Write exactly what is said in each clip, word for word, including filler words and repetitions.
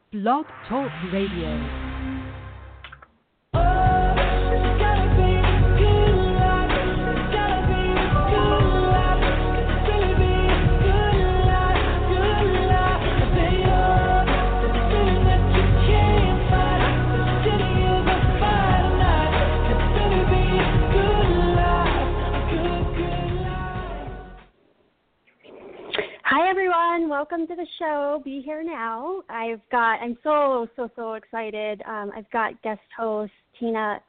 Blog Talk Radio. Hi everyone, welcome to the show. Be Here Now. I've got, I'm so, so, so excited. Um, I've got guest host Tina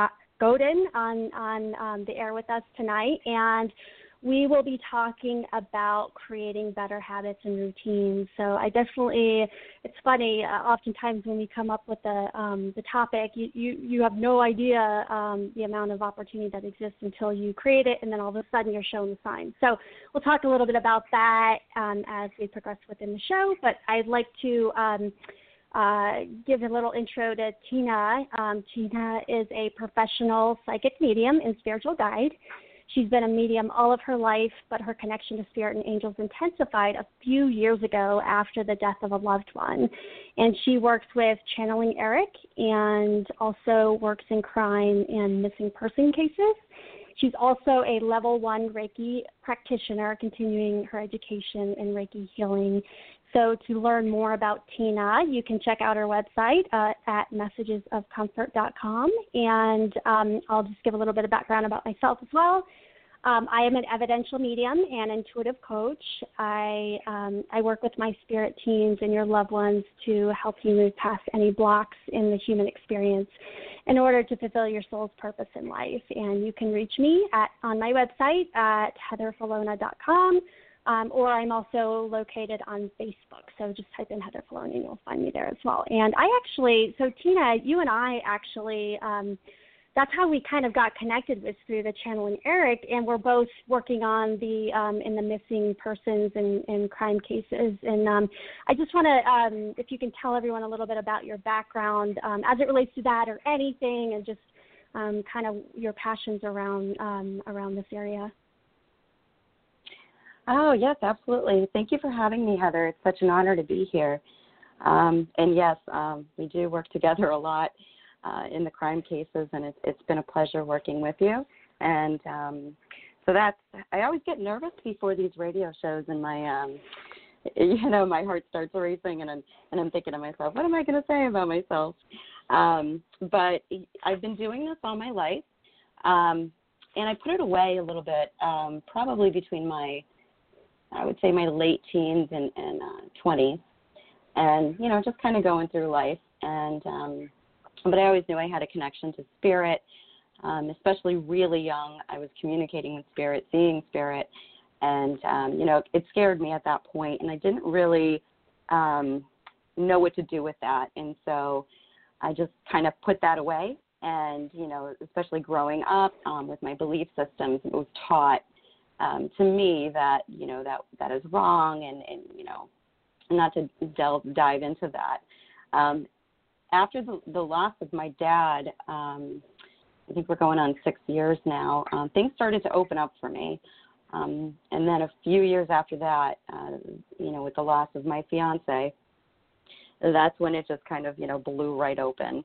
Godin on, on um, the air with us tonight, and we will be talking about creating better habits and routines. So I definitely, it's funny, uh, oftentimes when we come up with the um, the topic, you, you, you have no idea um, the amount of opportunity that exists until you create it, and then all of a sudden you're shown the signs. So we'll talk a little bit about that um, as we progress within the show, but I'd like to um, uh, give a little intro to Tina. Um, Tina is a professional psychic medium and spiritual guide. She's been a medium all of her life, but her connection to spirit and angels intensified a few years ago after the death of a loved one. And she works with Channeling Eric and also works in crime and missing person cases. She's also a level one Reiki practitioner, continuing her education in Reiki healing. So to learn more about Tina, you can check out her website uh, at messages of comfort dot com. And um, I'll just give a little bit of background about myself as well. Um, I am an evidential medium and intuitive coach. I um, I work with my spirit teams and your loved ones to help you move past any blocks in the human experience in order to fulfill your soul's purpose in life. And you can reach me at on my website at heather falona dot com. Um, or I'm also located on Facebook, so just type in Heather Falona and you'll find me there as well. And I actually, so Tina, you and I actually, um, that's how we kind of got connected was through the Channeling Eric, and we're both working on the um, in the missing persons and, and crime cases. And um, I just want to, um, if you can tell everyone a little bit about your background um, as it relates to that or anything, and just um, kind of your passions around um, around this area. Oh, yes, absolutely. Thank you for having me, Heather. It's such an honor to be here. Um, and, yes, um, we do work together a lot uh, in the crime cases, and it's, it's been a pleasure working with you. And um, so that's – I always get nervous before these radio shows, and my um, – you know, my heart starts racing, and I'm, and I'm thinking to myself, what am I going to say about myself? Um, but I've been doing this all my life, um, and I put it away a little bit, um, probably between my – I would say my late teens and, and uh, twenties, and, you know, just kind of going through life. And um, but I always knew I had a connection to spirit, um, especially really young. I was communicating with spirit, seeing spirit, and, um, you know, it scared me at that point, and I didn't really um, know what to do with that. And so I just kind of put that away. And, you know, especially growing up um, with my belief systems, it was taught Um, to me that, you know, that that is wrong, and, and you know, not to delve, dive into that. Um, after the, the loss of my dad, um, I think we're going on six years now, um, things started to open up for me. Um, and then a few years after that, uh, you know, with the loss of my fiance, that's when it just kind of, you know, blew right open.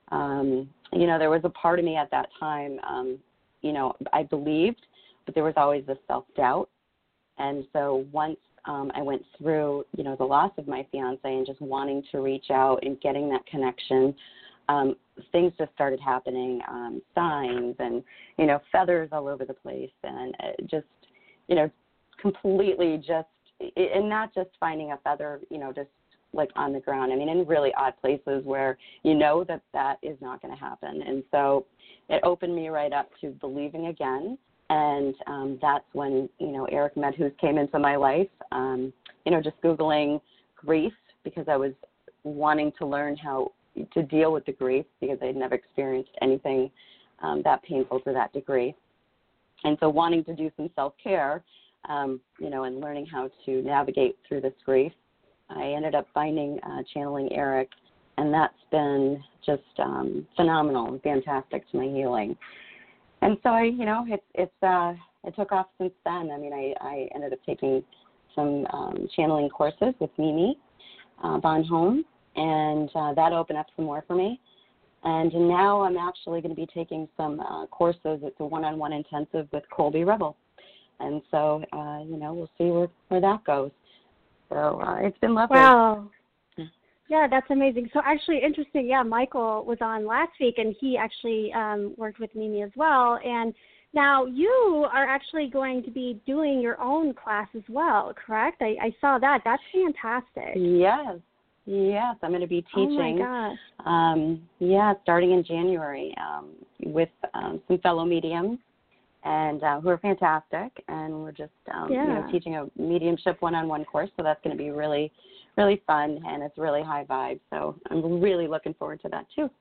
Um, you know, there was a part of me at that time, um, you know, I believed, but there was always this self-doubt. And so once um, I went through, you know, the loss of my fiance and just wanting to reach out and getting that connection, um, things just started happening, um, signs and, you know, feathers all over the place, and uh, just, you know, completely just, and not just finding a feather, you know, just like on the ground. I mean, in really odd places where you know that that is not going to happen. And so it opened me right up to believing again. And um, that's when, you know, Eric Medhus came into my life, um, you know, just Googling grief because I was wanting to learn how to deal with the grief because I'd never experienced anything um, that painful to that degree. And so wanting to do some self-care, um, you know, and learning how to navigate through this grief, I ended up finding uh, Channeling Eric, and that's been just um, phenomenal and fantastic to my healing. And so I, you know, it's it's uh, it took off since then. I mean, I, I ended up taking some um, channeling courses with Mimi uh, Von Holm, and uh, that opened up some more for me. And now I'm actually going to be taking some uh, courses. It's a one-on-one intensive with Colby Rebel. And so, uh, you know, we'll see where, where that goes. So uh, it's been lovely. Wow. Yeah, that's amazing. So actually interesting, yeah, Michael was on last week, and he actually um, worked with Mimi as well. And now you are actually going to be doing your own class as well, correct? I, I saw that. That's fantastic. Yes. Yes, I'm going to be teaching. Oh, my gosh. Um, yeah, starting in January um, with um, some fellow mediums and uh, who are fantastic. And we're just um, yeah. you know, teaching a mediumship one-on-one course, so that's going to be really, really fun, and it's really high vibe. So I'm really looking forward to that, too.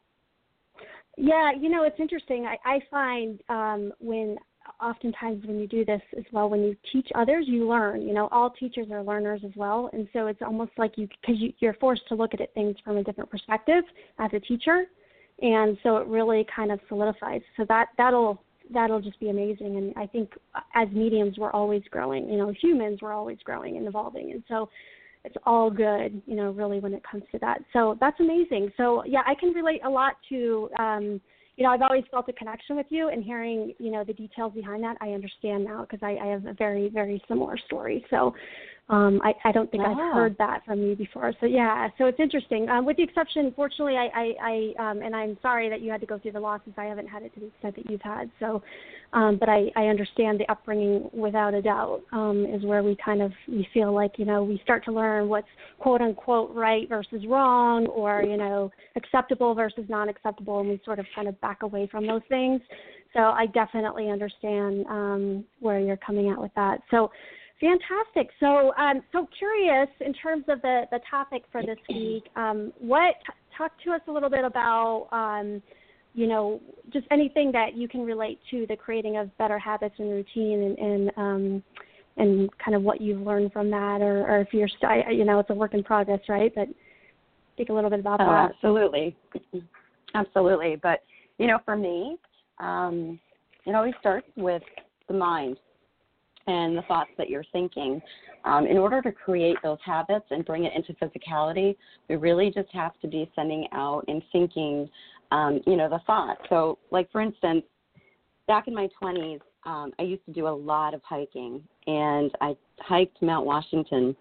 Yeah, you know, it's interesting. I, I find um, when oftentimes when you do this as well, when you teach others, you learn. You know, all teachers are learners as well, and so it's almost like you, because you, you're forced to look at it, things from a different perspective as a teacher, and so it really kind of solidifies. So that that'll that'll just be amazing. And I think as mediums, we're always growing. You know, humans, we're always growing and evolving, and so it's all good, you know, really when it comes to that. So that's amazing. So yeah, I can relate a lot to. Um, You know, I've always felt a connection with you, and hearing, you know, the details behind that, I understand now, because I, I have a very, very similar story. So um, I, I don't think oh. I've heard that from you before. So, yeah, so it's interesting. Um, with the exception, fortunately, I, I, I um, and I'm sorry that you had to go through the losses. I haven't had it to the extent that you've had. So, um, but I, I understand the upbringing without a doubt um, is where we kind of, we feel like, you know, we start to learn what's quote unquote right versus wrong, or, you know, acceptable versus non-acceptable, and we sort of kind of back away from those things. So I definitely understand um, where you're coming at with that. So fantastic. So um, so curious in terms of the, the topic for this week. Um, what talk to us a little bit about um, you know, just anything that you can relate to the creating of better habits and routine, and, and um, and kind of what you've learned from that, or, or if you're st- you know, it's a work in progress, right? But speak a little bit about oh, that. Absolutely, absolutely. But you know, for me, um, it always starts with the mind and the thoughts that you're thinking. Um, in order to create those habits and bring it into physicality, we really just have to be sending out and thinking, um, you know, the thought. So, like, for instance, back in my twenties, um, I used to do a lot of hiking, and I hiked Mount Washington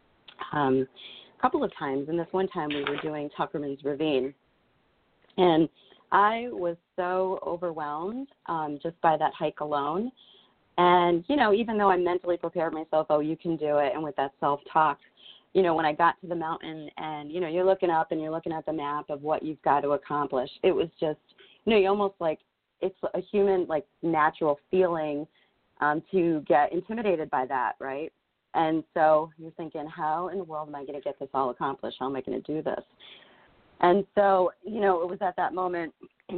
um, a couple of times, and this one time we were doing Tuckerman's Ravine. And I was so overwhelmed um, just by that hike alone. And, you know, even though I mentally prepared myself, oh, you can do it, and with that self-talk, you know, when I got to the mountain and, you know, you're looking up and you're looking at the map of what you've got to accomplish, it was just, you know, you almost like, it's a human, like, natural feeling um, to get intimidated by that, right? And so you're thinking, how in the world am I going to get this all accomplished? How am I going to do this? And so, you know, it was at that moment,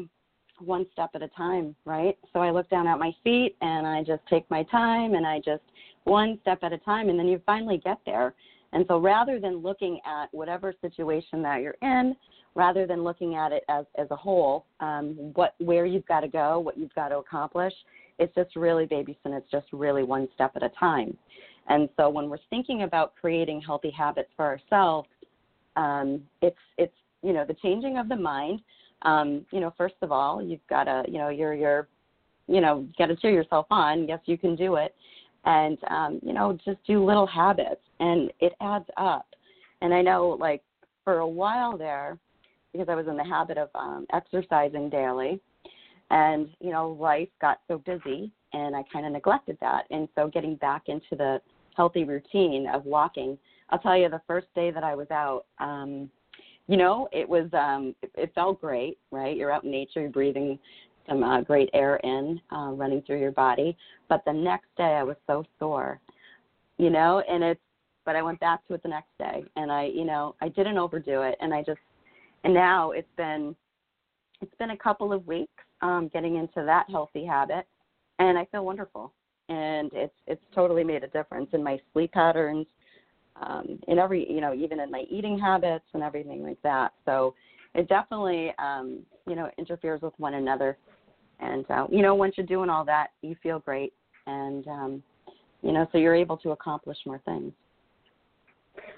one step at a time, right? So I look down at my feet and I just take my time and I just one step at a time, and then you finally get there. And so rather than looking at whatever situation that you're in, rather than looking at it as, as a whole, um, what where you've got to go, what you've got to accomplish, it's just really babies, and it's just really one step at a time. And so when we're thinking about creating healthy habits for ourselves, um, it's it's you know, the changing of the mind. Um, you know, first of all, you've got to, you know, you're, you're, you know, got to cheer yourself on. Yes, you can do it. And, um, you know, just do little habits, and it adds up. And I know, like, for a while there, because I was in the habit of um, exercising daily, and, you know, life got so busy, and I kind of neglected that. And so getting back into the healthy routine of walking, I'll tell you, the first day that I was out, um, you know, it was, um, it, it felt great, right? You're out in nature, you're breathing some uh, great air in, uh, running through your body. But the next day I was so sore, you know, and it's, but I went back to it the next day, and I, you know, I didn't overdo it. And I just, and now it's been, it's been a couple of weeks um, getting into that healthy habit, and I feel wonderful. And it's, it's totally made a difference in my sleep patterns, Um, in every, you know, even in my eating habits and everything like that. So it definitely, um, you know, interferes with one another. And, uh, you know, once you're doing all that, you feel great. And, um, you know, so you're able to accomplish more things.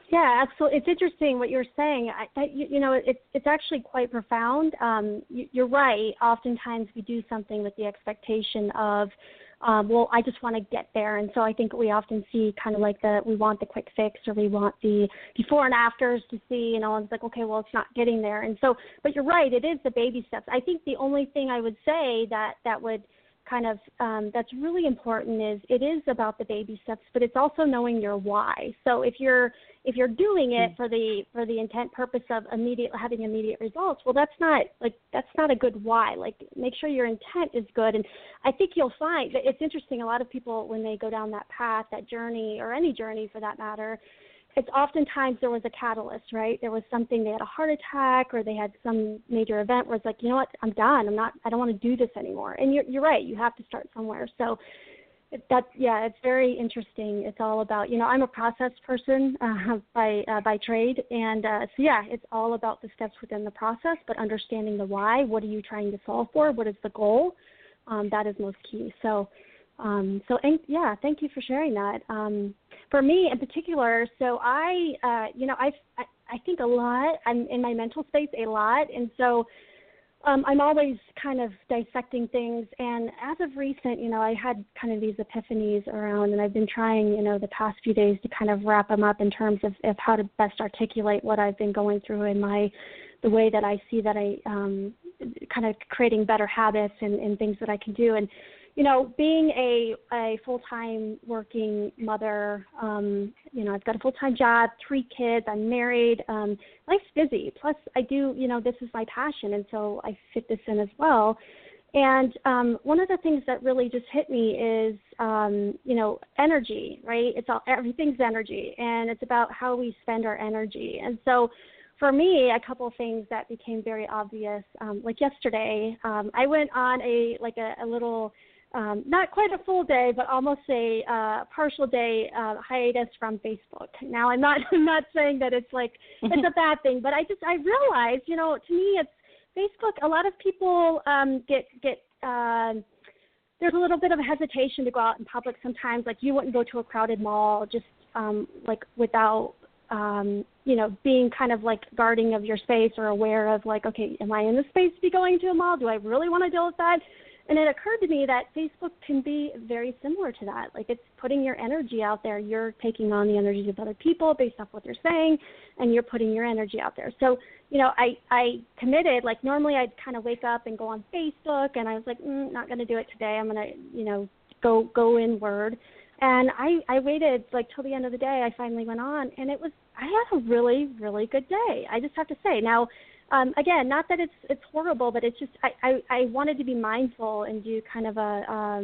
Yeah, absolutely. It's interesting what you're saying. I, I, you, you know, it's it's actually quite profound. Um, you, you're right. Oftentimes we do something with the expectation of, um, well, I just want to get there, and so I think we often see kind of like the we want the quick fix, or we want the before and afters to see. You know, and it's like, okay, well, it's not getting there, and so. But you're right. It is the baby steps. I think the only thing I would say that that would kind of um, that's really important is it is about the baby steps, but it's also knowing your why. So if you're if you're doing it for the for the intent purpose of immediate having immediate results, well, that's not like that's not a good why. Like, make sure your intent is good. And I think you'll find that it's interesting. A lot of people, when they go down that path, that journey, or any journey for that matter, it's oftentimes there was a catalyst, right? There was something, they had a heart attack, or they had some major event where it's like, you know what, I'm done. I'm not, I don't want to do this anymore. And you're, you're right. You have to start somewhere. So that, yeah, it's very interesting. It's all about, you know, I'm a process person uh, by, uh, by trade. And uh, so, yeah, it's all about the steps within the process, but understanding the why. What are you trying to solve for? What is the goal? Um, that is most key. So, Um, so, and, yeah, thank you for sharing that. Um, for me in particular, so I, uh, you know, I, I, I think a lot. I'm in my mental space a lot. And so um, I'm always kind of dissecting things. And as of recent, you know, I had kind of these epiphanies around, and I've been trying, you know, the past few days to kind of wrap them up in terms of, of how to best articulate what I've been going through in my, the way that I see that I um, kind of creating better habits and, and things that I can do. And, you know, being a, a full-time working mother, um, you know, I've got a full-time job, three kids, I'm married, um, life's busy. Plus I do, you know, this is my passion, and so I fit this in as well. And um, one of the things that really just hit me is, um, you know, energy, right? It's all, everything's energy, and it's about how we spend our energy. And so for me, a couple of things that became very obvious, um, like yesterday, um, I went on a, like a, a little, Um, not quite a full day, but almost a uh, partial day uh, hiatus from Facebook. Now, I'm not I'm not saying that it's like it's a bad thing, but I just I realized, you know, to me, it's Facebook. A lot of people um, get get uh, there's a little bit of a hesitation to go out in public sometimes. Like, you wouldn't go to a crowded mall just um, like without um, you know, being kind of like guarding of your space, or aware of like, okay, am I in the space to be going to a mall? Do I really want to deal with that? And it occurred to me that Facebook can be very similar to that. Like, it's putting your energy out there. You're taking on the energies of other people based off what they're saying, and you're putting your energy out there. So, you know, I, I committed, like normally I'd kind of wake up and go on Facebook, and I was like, mm, not going to do it today. I'm going to, you know, go go inward. And I, I waited like till the end of the day. I finally went on, and it was, I had a really, really good day. I just have to say. Now, Um, again, not that it's it's horrible, but it's just I, I, I wanted to be mindful and do kind of a, um,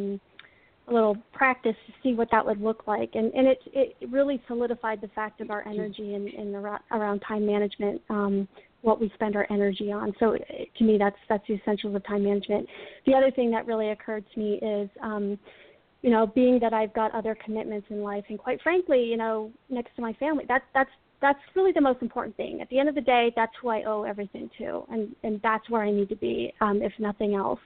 a little practice to see what that would look like. And, and it, it really solidified the fact of our energy and, and around, around time management, um, what we spend our energy on. So it, to me, that's that's the essentials of time management. The other thing that really occurred to me is, um, you know, being that I've got other commitments in life, and quite frankly, you know, next to my family, that's that's That's really the most important thing. At the end of the day, that's who I owe everything to, and, and that's where I need to be, um, if nothing else.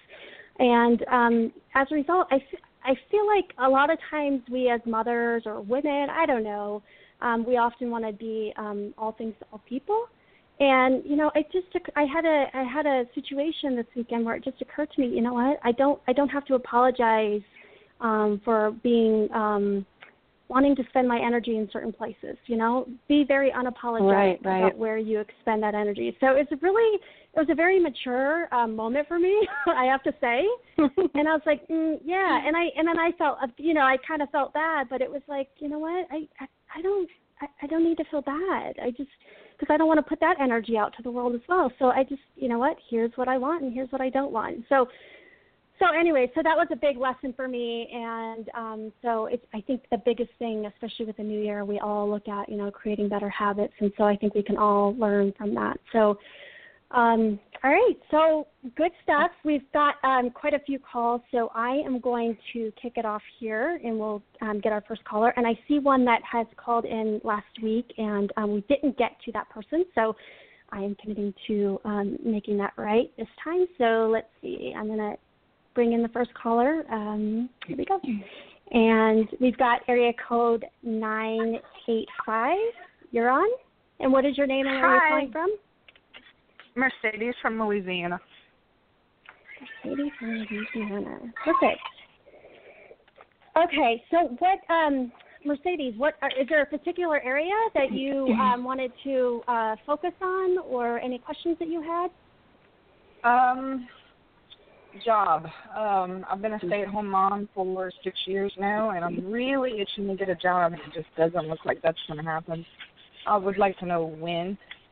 And um, as a result, I, f- I feel like a lot of times we as mothers or women, I don't know, um, we often want to be um, all things to all people. And, you know, it just I had a I had a situation this weekend where it just occurred to me, you know what, I don't I don't have to apologize um, for being um, wanting to spend my energy in certain places, you know, be very unapologetic right, right. about where you expend that energy. So it's really, it was a very mature um, moment for me, I have to say. And I was like, mm, yeah. And I, and then I felt, you know, I kind of felt bad, but it was like, you know what, I, I, I don't, I, I don't need to feel bad. I just, because I don't want to put that energy out to the world as well. So I just, you know what, here's what I want and here's what I don't want. So So anyway, so that was a big lesson for me, and um, so it's, I think the biggest thing, especially with the new year, we all look at, you know, creating better habits, and so I think we can all learn from that. So, um, all right, so good stuff. We've got um, quite a few calls, so I am going to kick it off here, and we'll um, get our first caller. And I see one that has called in last week, and um, we didn't get to that person, so I am committing to um, making that right this time. So let's see, I'm going to bring in the first caller. Um, here we go. And we've got area code nine eight five. You're on. And what is your name and where are you calling from? Mercedes from Louisiana. Mercedes from Louisiana. Perfect. Okay, so what, um, Mercedes, what are, is there a particular area that you um, wanted to uh, focus on, or any questions that you had? Um, job. Um, I've been a stay-at-home mom for six years now, and I'm really itching to get a job, and it just doesn't look like that's going to happen. I would like to know when.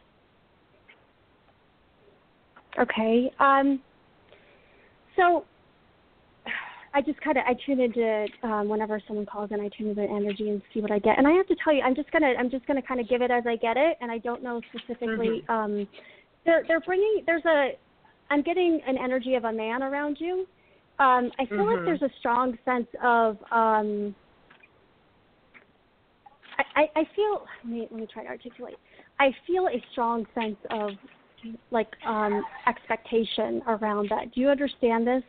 Okay. Um, so I just kind of I tune into um, whenever someone calls in, I tune into the energy and see what I get. And I have to tell you, I'm just gonna I'm just gonna kind of give it as I get it, and I don't know specifically. Mm-hmm. Um, they're they're bringing there's a I'm getting an energy of a man around you. Um, I feel mm-hmm. like there's a strong sense of um, I, I, I feel let me let me try to articulate. I feel a strong sense of like um, expectation around that. Do you understand this?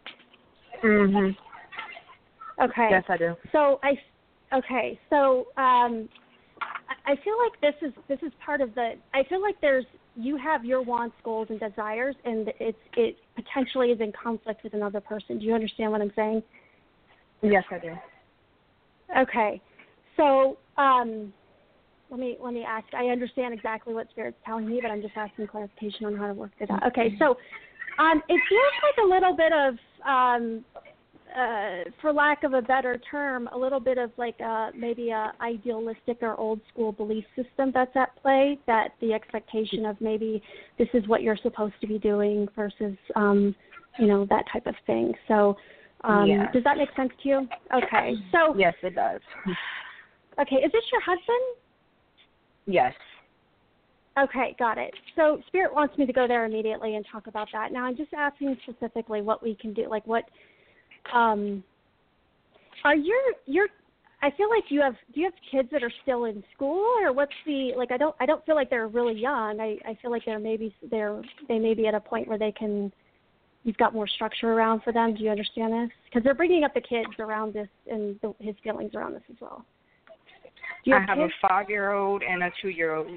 Mhm. Okay. Yes, I do. So I, okay. So um, I I feel like this is this is part of the. I feel like there's you have your wants, goals, and desires, and it's it potentially is in conflict with another person. Do you understand what I'm saying? Yes, I do. Okay. So um, let me let me ask. I understand exactly what Spirit's telling me, but I'm just asking clarification on how to work it out. Okay. So um, it feels like a little bit of. Um, Uh, for lack of a better term, a little bit of like a, maybe a idealistic or old school belief system that's at play, that the expectation of maybe this is what you're supposed to be doing versus, um, you know, that type of thing. So um, yeah. Does that make sense to you? Okay. So yes, it does. Okay. Is this your husband? Yes. Okay, got it. So Spirit wants me to go there immediately and talk about that. Now I'm just asking specifically what we can do, like what Um, are your your? I feel like you have. Do you have kids that are still in school, or what's the like? I don't. I don't feel like they're really young. I, I feel like they're maybe they're they may be at a point where they can. You've got more structure around for them. Do you understand this? Because they're bringing up the kids around this and the, his feelings around this as well. Do you have I have kids? a five-year-old and a two-year-old.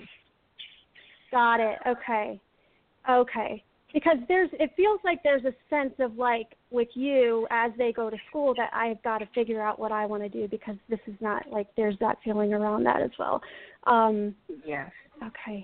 Got it. Okay. Okay. Because there's, it feels like there's a sense of like with you as they go to school that I've got to figure out what I want to do because this is not like there's that feeling around that as well. Um, yes. Okay.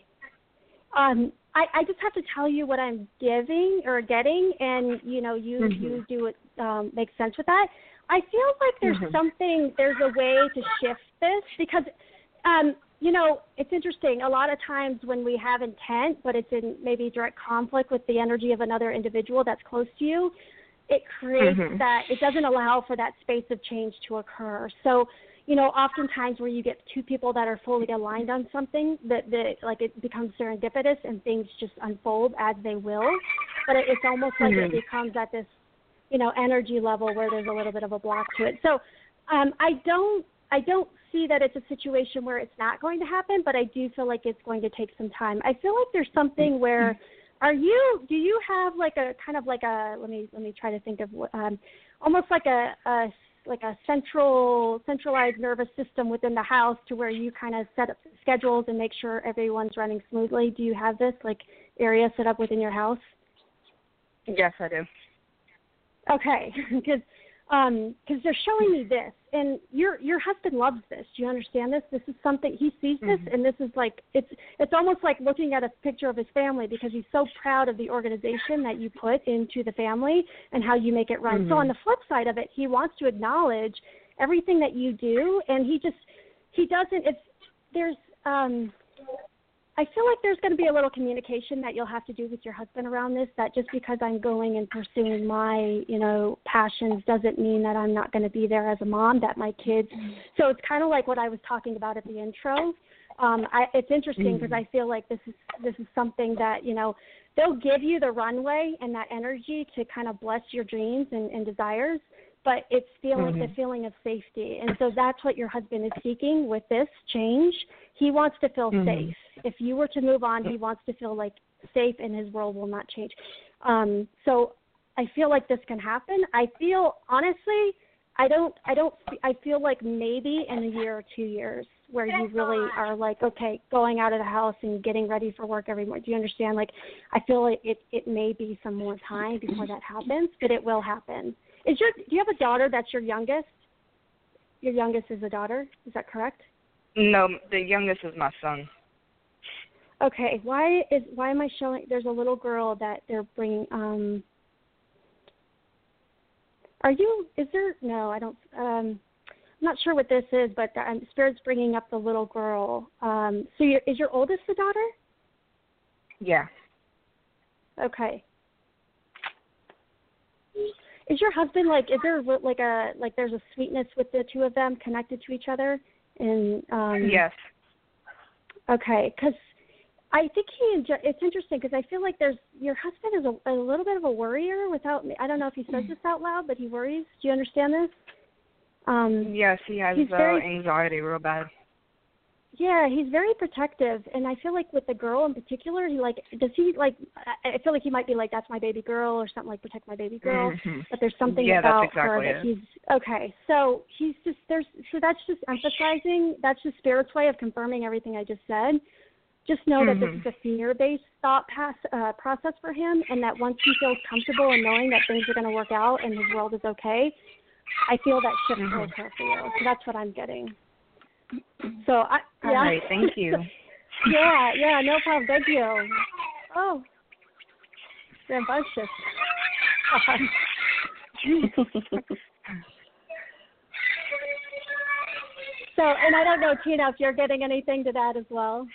Um, I, I just have to tell you what I'm giving or getting, and you know you mm-hmm. you do it um, makes sense with that. I feel like there's mm-hmm. something there's a way to shift this because. Um, You know, it's interesting. A lot of times when we have intent, but it's in maybe direct conflict with the energy of another individual that's close to you, it creates mm-hmm. that, it doesn't allow for that space of change to occur. So, you know, oftentimes where you get two people that are fully aligned on something, that, that like it becomes serendipitous and things just unfold as they will. But it, it's almost like mm-hmm. it becomes at this, you know, energy level where there's a little bit of a block to it. So um, I don't, I don't see that it's a situation where it's not going to happen, but I do feel like it's going to take some time. I feel like there's something where, are you, do you have like a kind of like a, let me, let me try to think of, um, almost like a, a, like a central, centralized nervous system within the house to where you kind of set up schedules and make sure everyone's running smoothly. Do you have this like area set up within your house? Yes, I do. Okay, because Um, because they're showing me this, and your your husband loves this. Do you understand this? This is something he sees this, mm-hmm. and this is like it's it's almost like looking at a picture of his family because he's so proud of the organization that you put into the family and how you make it run. Mm-hmm. So on the flip side of it, he wants to acknowledge everything that you do, and he just he doesn't. It's there's um. I feel like there's going to be a little communication that you'll have to do with your husband around this, that just because I'm going and pursuing my, you know, passions doesn't mean that I'm not going to be there as a mom, that my kids. So it's kind of like what I was talking about at the intro. Um, I, it's interesting because mm-hmm. I feel like this is this is something that, you know, they'll give you the runway and that energy to kind of bless your dreams and, and desires, but it's feeling mm-hmm. the feeling of safety. And so that's what your husband is seeking with this change. He wants to feel mm-hmm. safe. If you were to move on, he wants to feel like safe and his world will not change. Um, so I feel like this can happen. I feel, honestly, I don't, I don't, I feel like maybe in a year or two years where you really are like, okay, going out of the house and getting ready for work every morning. Do you understand? Like, I feel like it, it may be some more time before that happens, but it will happen. Is your, do you have a daughter that's your youngest? Your youngest is a daughter. Is that correct? No, the youngest is my son. Okay. Why is why am I showing? There's a little girl that they're bringing. Um, are you? Is there? No, I don't. Um, I'm not sure what this is, but the, um, Spirit's bringing up the little girl. Um, so, your, is your oldest a daughter? Yeah. Okay. Is your husband like? Is there like a like? There's a sweetness with the two of them connected to each other, and um, yes. Okay, because I think he. Enjoy, it's interesting because I feel like there's your husband is a, a little bit of a worrier. Without I don't know if he says this out loud, but he worries. Do you understand this? Um, yes, he has uh, very, anxiety real bad. Yeah, he's very protective, and I feel like with the girl in particular, he like does he like? I feel like he might be like, that's my baby girl or something, like protect my baby girl. Mm-hmm. But there's something yeah, about that's exactly her that it. he's okay. So he's just there's so that's just emphasizing. That's just Spirit's way of confirming everything I just said. Just know mm-hmm. that this is a fear-based thought pass, uh, process for him, and that once he feels comfortable in knowing that things are going to work out and his world is okay, I feel that shift mm-hmm. will occur for you. So that's what I'm getting. So I yeah. All right, thank you. yeah, yeah, no problem. Thank you. Oh, rambunctious. So, and I don't know, Tina, if you're getting anything to that as well.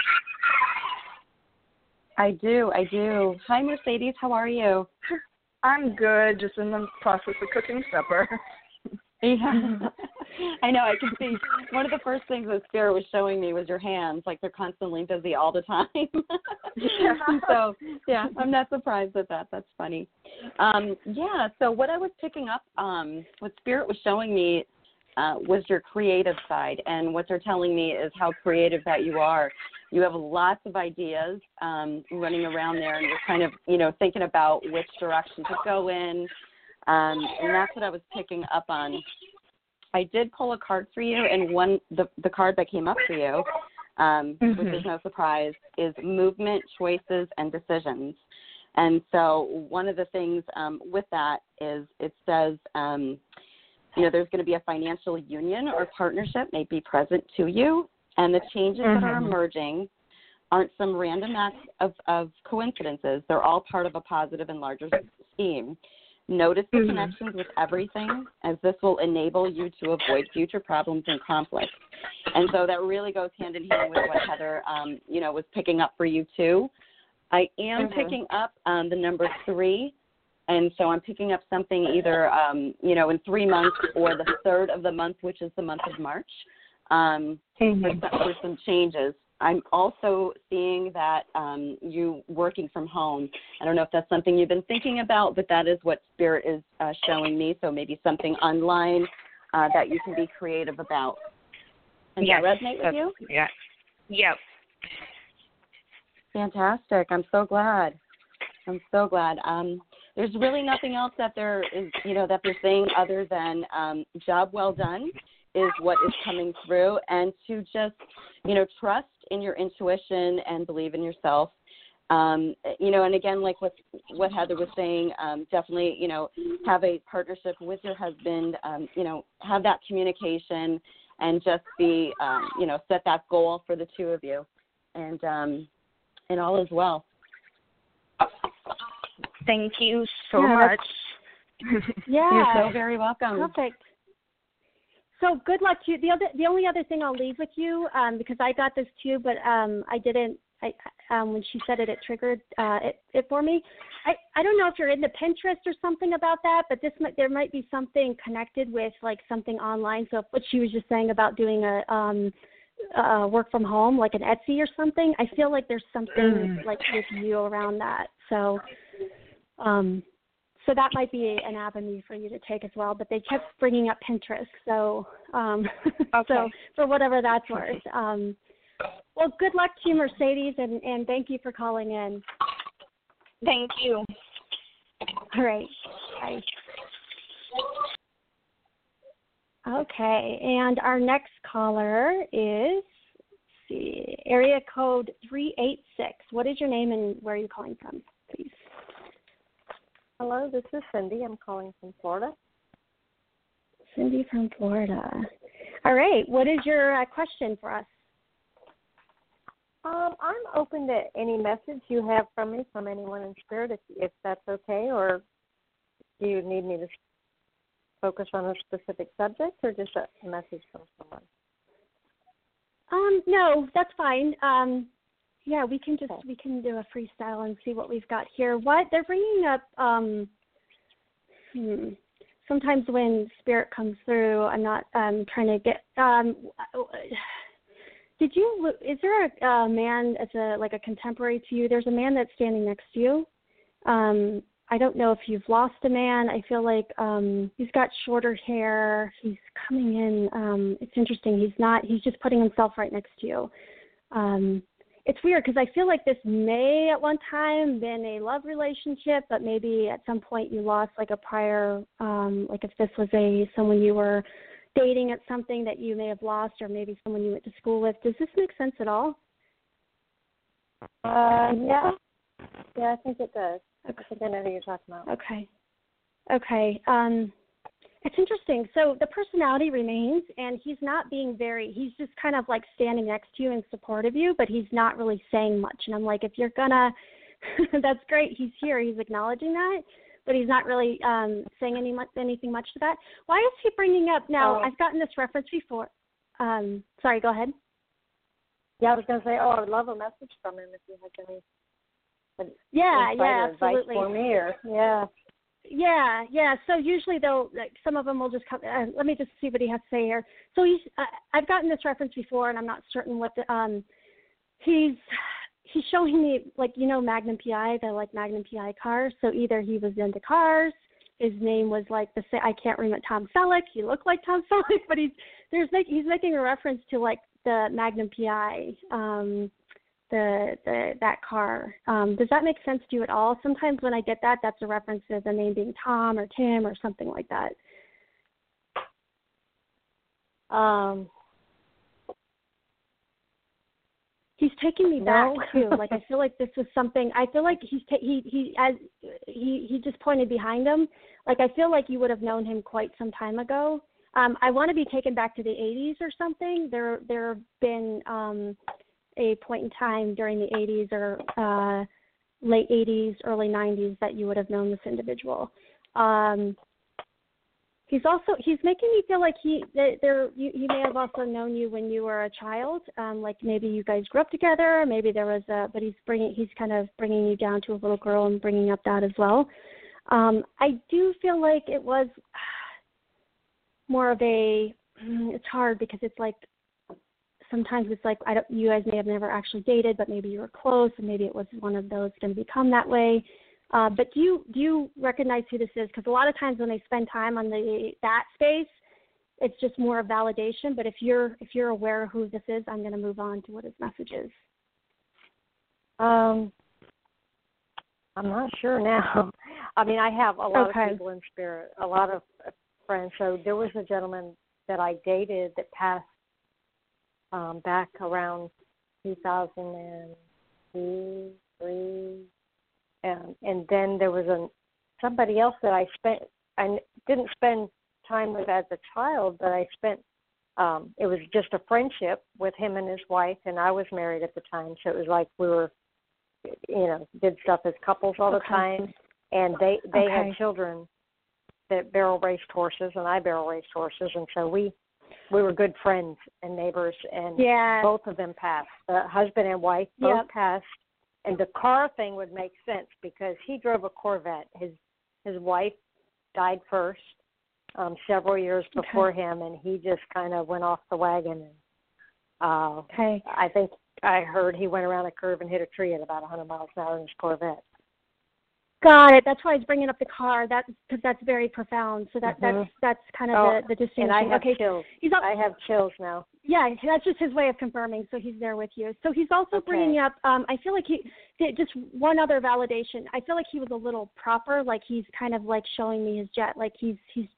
I do, I do. Hi, Mercedes. How are you? I'm good, just in the process of cooking supper. Yeah. I know, I can see. One of the first things that Spirit was showing me was your hands, like they're constantly busy all the time. Yeah. So, yeah, I'm not surprised at that. That's funny. Um, yeah, so what I was picking up, um, what Spirit was showing me uh, was your creative side, and what they're telling me is how creative that you are. You have lots of ideas um, running around there, and you're kind of, you know, thinking about which direction to go in, um, and that's what I was picking up on. I did pull a card for you, and one the, the card that came up for you, um, mm-hmm. which is no surprise, is movement, choices, and decisions. And so one of the things um, with that is it says, um, you know, there's going to be a financial union or partnership may be present to you, and the changes mm-hmm. that are emerging aren't some random acts of, of coincidences. They're all part of a positive and larger scheme. Notice the mm-hmm. connections with everything, as this will enable you to avoid future problems and conflicts. And so that really goes hand in hand with what Heather, um, you know, was picking up for you too. I am mm-hmm. picking up um, the number three, and so I'm picking up something either, um, you know, in three months or the third of the month, which is the month of March, um, mm-hmm. for, some, for some changes. I'm also seeing that um, you working from home. I don't know if that's something you've been thinking about, but that is what Spirit is uh, showing me. So maybe something online uh, that you can be creative about. Does yes, that resonate with you? Yeah. Yep. Fantastic. I'm so glad. I'm so glad. Um, there's really nothing else that there is, you know, that they're saying other than um, job well done is what is coming through, and to just, you know, trust in your intuition and believe in yourself. Um, you know, and again, like what, what Heather was saying, um, definitely, you know, have a partnership with your husband, um, you know, have that communication and just be, um, you know, set that goal for the two of you, and, um, and all is well. Thank you so yeah, much. Yeah. You're so very welcome. Perfect. So good luck to you. The other, the only other thing I'll leave with you, um, because I got this too, but um, I didn't. I, um, when she said it, it triggered uh, it, it for me. I, I don't know if you're into Pinterest or something about that, but this might, there might be something connected with like something online. So what she was just saying about doing a um, uh, work from home, like an Etsy or something, I feel like there's something mm. like with you around that. So. Um, So that might be an avenue for you to take as well. But they kept bringing up Pinterest, so um, okay. so for whatever that's worth. Um, well, good luck to you, Mercedes, and, and thank you for calling in. Thank you. All right. Bye. Okay, and our next caller is, let's see, area code three eight six. What is your name and where are you calling from, please? Hello, this is Cindy. I'm calling from Florida. Cindy from Florida. All right, what is your uh, question for us? Um, I'm open to any message you have from me, from anyone in spirit, if, if that's okay, or do you need me to focus on a specific subject or just a message from someone? Um, no, that's fine. Um, yeah, we can just Okay. we can do a freestyle and see what we've got here. What they're bringing up. Um, hmm, sometimes when spirit comes through, I'm not um, trying to get. Um, did you? Is there a, a man as a like a contemporary to you? There's a man that's standing next to you. Um, I don't know if you've lost a man. I feel like um, he's got shorter hair. He's coming in. Um, it's interesting. He's not. He's just putting himself right next to you. Um, it's weird because I feel like this may at one time been a love relationship, but maybe at some point you lost like a prior, um, like if this was a someone you were dating at something that you may have lost, or maybe someone you went to school with. Does this make sense at all? Uh, yeah. Yeah, I think it does. I think I know who you're talking about. Okay. Okay. Um, it's interesting. So the personality remains, and he's not being very, he's just kind of like standing next to you in support of you, but he's not really saying much. And I'm like, if you're going to, that's great. He's here. He's acknowledging that, but he's not really um, saying any anything much to that. Why is he bringing up, now, Oh. I've gotten this reference before. Um, sorry, go ahead. Yeah, I was going to say, oh, I would love a message from him if you had any. Yeah, yeah, advice absolutely. for me, or yeah. Yeah, yeah. So usually they'll, like, some of them will just come. Uh, let me just see what he has to say here. So he's, uh, I've gotten this reference before, and I'm not certain what the, um, he's, he's showing me, like, you know, Magnum P I, the like Magnum P I cars. So either he was into cars, his name was like the, I can't remember, Tom Selleck. He looked like Tom Selleck, but he's, there's make, he's making a reference to like the Magnum P I. Um, The, the that car. Um, does that make sense to you at all? Sometimes when I get that, that's a reference to the name being Tom or Tim or something like that. Um, he's taking me back no. too. Like I feel like this was something. I feel like he's ta- he he as he he just pointed behind him. Like I feel like you would have known him quite some time ago. Um, I want to be taken back to the eighties or something. There there have been. Um, a point in time during the eighties or uh, late eighties, early nineties that you would have known this individual. Um, he's also, he's making me feel like he, there, you, he may have also known you when you were a child, um, like maybe you guys grew up together, maybe there was a, but he's bringing, he's kind of bringing you down to a little girl and bringing up that as well. Um, I do feel like it was more of a, it's hard because it's like, sometimes it's like I don't, you guys may have never actually dated, but maybe you were close, and maybe it was one of those going to become that way. Uh, but do you do you recognize who this is? Because a lot of times when they spend time on the that space, it's just more of validation. But if you're if you're aware of who this is, I'm going to move on to what his message is. Um, I'm not sure now. I mean, I have a lot okay. of people in spirit, a lot of friends. So there was a gentleman that I dated that passed. Um, back around two thousand two, three, and and then there was a somebody else that I spent I didn't spend time with as a child, but I spent um, it was just a friendship with him and his wife, and I was married at the time, so it was like we were, you know, did stuff as couples all the okay. time, and they they okay. had children that barrel raced horses, and I barrel raced horses, and so we. We were good friends and neighbors, and yeah. both of them passed. The husband and wife both yep. passed, and the car thing would make sense because he drove a Corvette. His his wife died first, um, several years before okay. him, and he just kind of went off the wagon. And uh, okay. I think I heard he went around a curve and hit a tree at about one hundred miles an hour in his Corvette. Got it. That's why he's bringing up the car. That because that's very profound. So that mm-hmm. that's that's kind of oh, the the distinction. And I have okay. chills. He's up, I have chills now. Yeah, that's just his way of confirming. So he's there with you. So he's also okay. bringing up. Um, I feel like he just one other validation. I feel like he was a little proper. Like he's kind of like showing me his jet. Like he's he's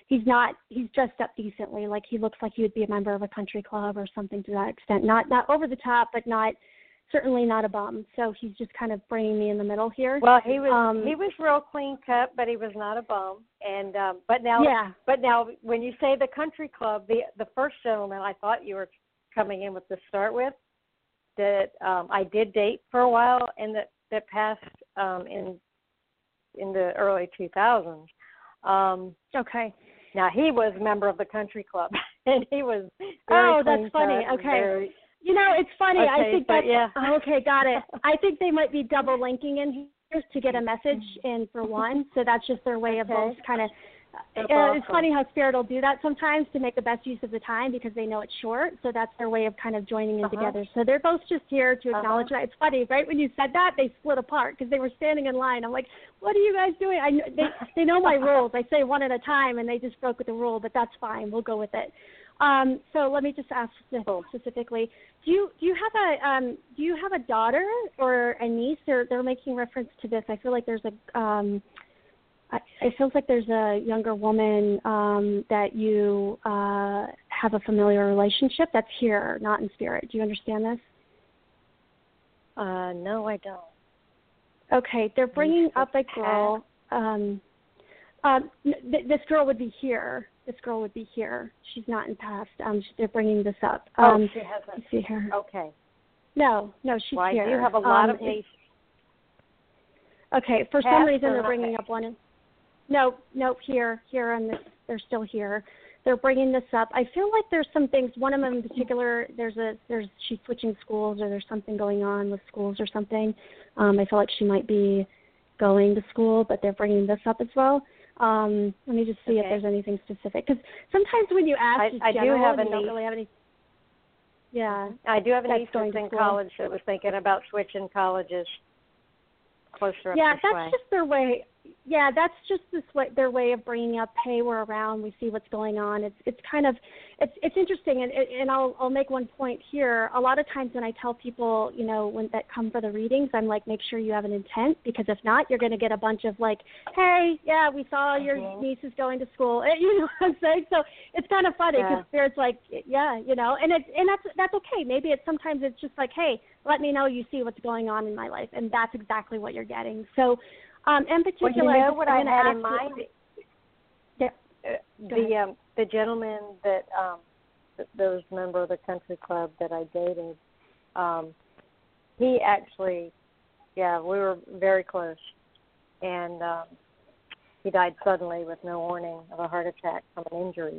he's not he's dressed up decently. Like he looks like he would be a member of a country club or something to that extent. Not not over the top, but not certainly not a bum. So he's just kind of bringing me in the middle here. Well, he was um, he was real clean cut, but he was not a bum. And um, but now yeah. but now when you say the country club, the the first gentleman I thought you were coming in with to start with, that um, I did date for a while, and that that passed um, in in the early two thousands. Um, okay. Now he was a member of the country club, and he was very oh, clean that's funny. cut and Okay. very, You know, it's funny. Okay, I think but that's yeah. okay. Got it. I think they might be double linking in here to get a message in for one. So that's just their way of Okay. both kind of. That's Uh, awesome. It's funny how Spirit will do that sometimes to make the best use of the time because they know it's short. So that's their way of kind of joining in Uh-huh. together. So they're both just here to acknowledge Uh-huh. that. It's funny, right? When you said that, they split apart because they were standing in line. I'm like, what are you guys doing? I kn- they they know my rules. I say one at a time, and they just broke with the rule, but that's fine. We'll go with it. Um, so let me just ask specifically: Do you do you have a um, do you have a daughter or a niece? They're they're making reference to this. I feel like there's a um, I, it feels like there's a younger woman um, that you uh, have a familiar relationship that's here, not in spirit. Do you understand this? Uh, no, I don't. Okay, they're bringing up a girl. Um, um, th- this girl would be here. This girl would be here. She's not in past. Um, they're bringing this up. Um, oh, she hasn't. See her. Okay. No, no, she's well, here. I do have a lot um, of nieces. Okay, for Past some reason or they're not bringing past? up one. No, no, here, here on this. They're still here. They're bringing this up. I feel like there's some things. One of them in particular. There's a. There's she's switching schools, or there's something going on with schools or something. Um, I feel like she might be going to school, but they're bringing this up as well. Um, let me just see Okay. if there's anything specific. Because sometimes when you ask, I, just I do general, have a and you don't niece. really have any. Yeah. I do have a that's niece going that's to in school. college that was thinking about switching colleges closer up Yeah, this that's way. just their way. Yeah, that's just this way, their way of bringing up, hey, we're around, we see what's going on. It's it's kind of it's it's interesting, and and I'll I'll make one point here. A lot of times when I tell people, you know, when that come for the readings, I'm like, make sure you have an intent, because if not, you're going to get a bunch of like, hey, yeah, we saw your Mhm. niece is going to school. You know what I'm saying? So it's kind of funny because Yeah. Spirit's like, yeah, you know, and it's and that's that's okay. Maybe it's sometimes it's just like, hey, let me know you see what's going on in my life, and that's exactly what you're getting. So. Um, in particular, well, you know I just, what I'm I had ask in mind? You, yeah, Uh, Go the um, the gentleman that um, that that was a member of the country club that I dated, um, he actually, yeah, we were very close, and um, he died suddenly with no warning of a heart attack from an injury.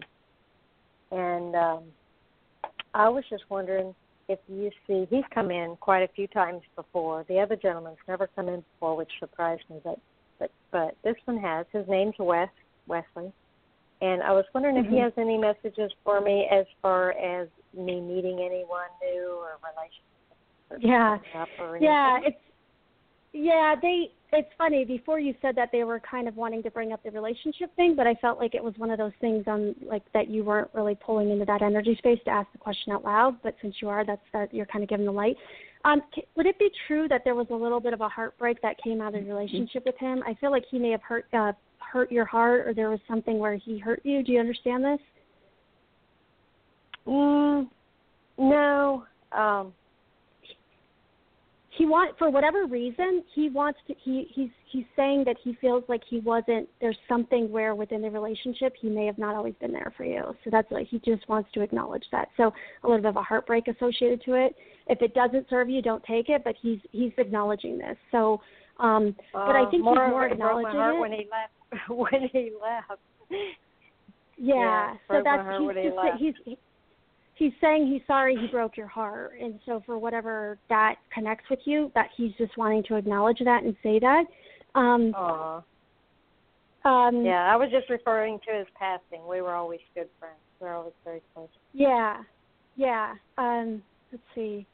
And um, I was just wondering if you see, he's come in quite a few times before. The other gentleman's never come in before, which surprised me, but but, but this one has. His name's Wes, Wesley. And I was wondering Mm-hmm. if he has any messages for me as far as me meeting anyone new or relationships. Yeah, up or yeah, anything. it's yeah. They it's funny. Before you said that, they were kind of wanting to bring up the relationship thing, but I felt like it was one of those things on like that you weren't really pulling into that energy space to ask the question out loud. But since you are, that's that you're kind of giving the light. Um, c- would it be true that there was a little bit of a heartbreak that came out of the relationship with him? I feel like he may have hurt uh, hurt your heart, or there was something where he hurt you. Do you understand this? Mm, no. Um, He want for whatever reason he wants to. He he's he's saying that he feels like he wasn't. There's something where within the relationship he may have not always been there for you. So that's like he just wants to acknowledge that. So a little bit of a heartbreak associated to it. If it doesn't serve you, don't take it. But he's he's acknowledging this. So, um, but I uh, think more, he's more it broke my acknowledging heart it. when he left. when he left. Yeah. Yeah, so broke my that's heart he's when he just left. he's. He, He's saying he's sorry he broke your heart, and so for whatever that connects with you, that he's just wanting to acknowledge that and say that. Um, Aw. um, Yeah, I was just referring to his passing. We were always good friends. We were always very close. Yeah, yeah. Um, let's see.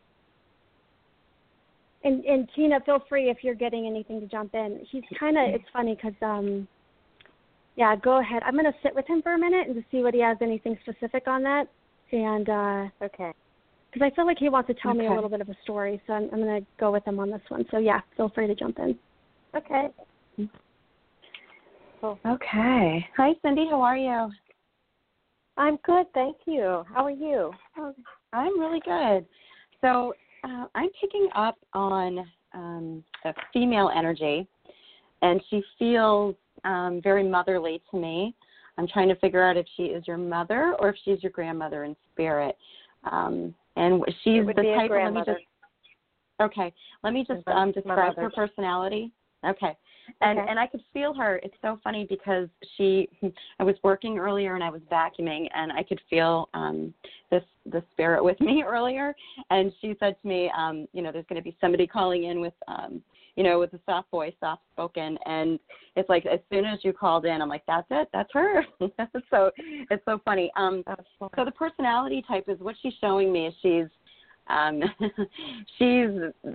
And and Tina, feel free if you're getting anything to jump in. He's kind of. It's funny because um, yeah. Go ahead. I'm going to sit with him for a minute and to see what he has anything specific on that. And uh, Okay. because I feel like he wants to tell me a Okay. little bit of a story, so I'm, I'm going to go with him on this one. So yeah, feel free to jump in. Okay. Cool. Okay. Hi, Cindy. How are you? I'm good, thank you. How are you? Oh, I'm really good. So uh, I'm picking up on um, a female energy, and she feels um, very motherly to me. I'm trying to figure out if she is your mother or if she's your grandmother in spirit. Um, and she's it would the be type. A let me grandmother. just. Okay. Let me just My- um, my describe her mother's. personality. Okay. And Okay. and I could feel her. It's so funny because she, I was working earlier and I was vacuuming and I could feel um, this the spirit with me earlier. And she said to me, um, you know, there's going to be somebody calling in with, um, you know, with a soft voice, soft spoken. And it's like as soon as you called in, I'm like, that's it, that's her. So it's so funny. Um, so the personality type is what she's showing me is she's. Um, she's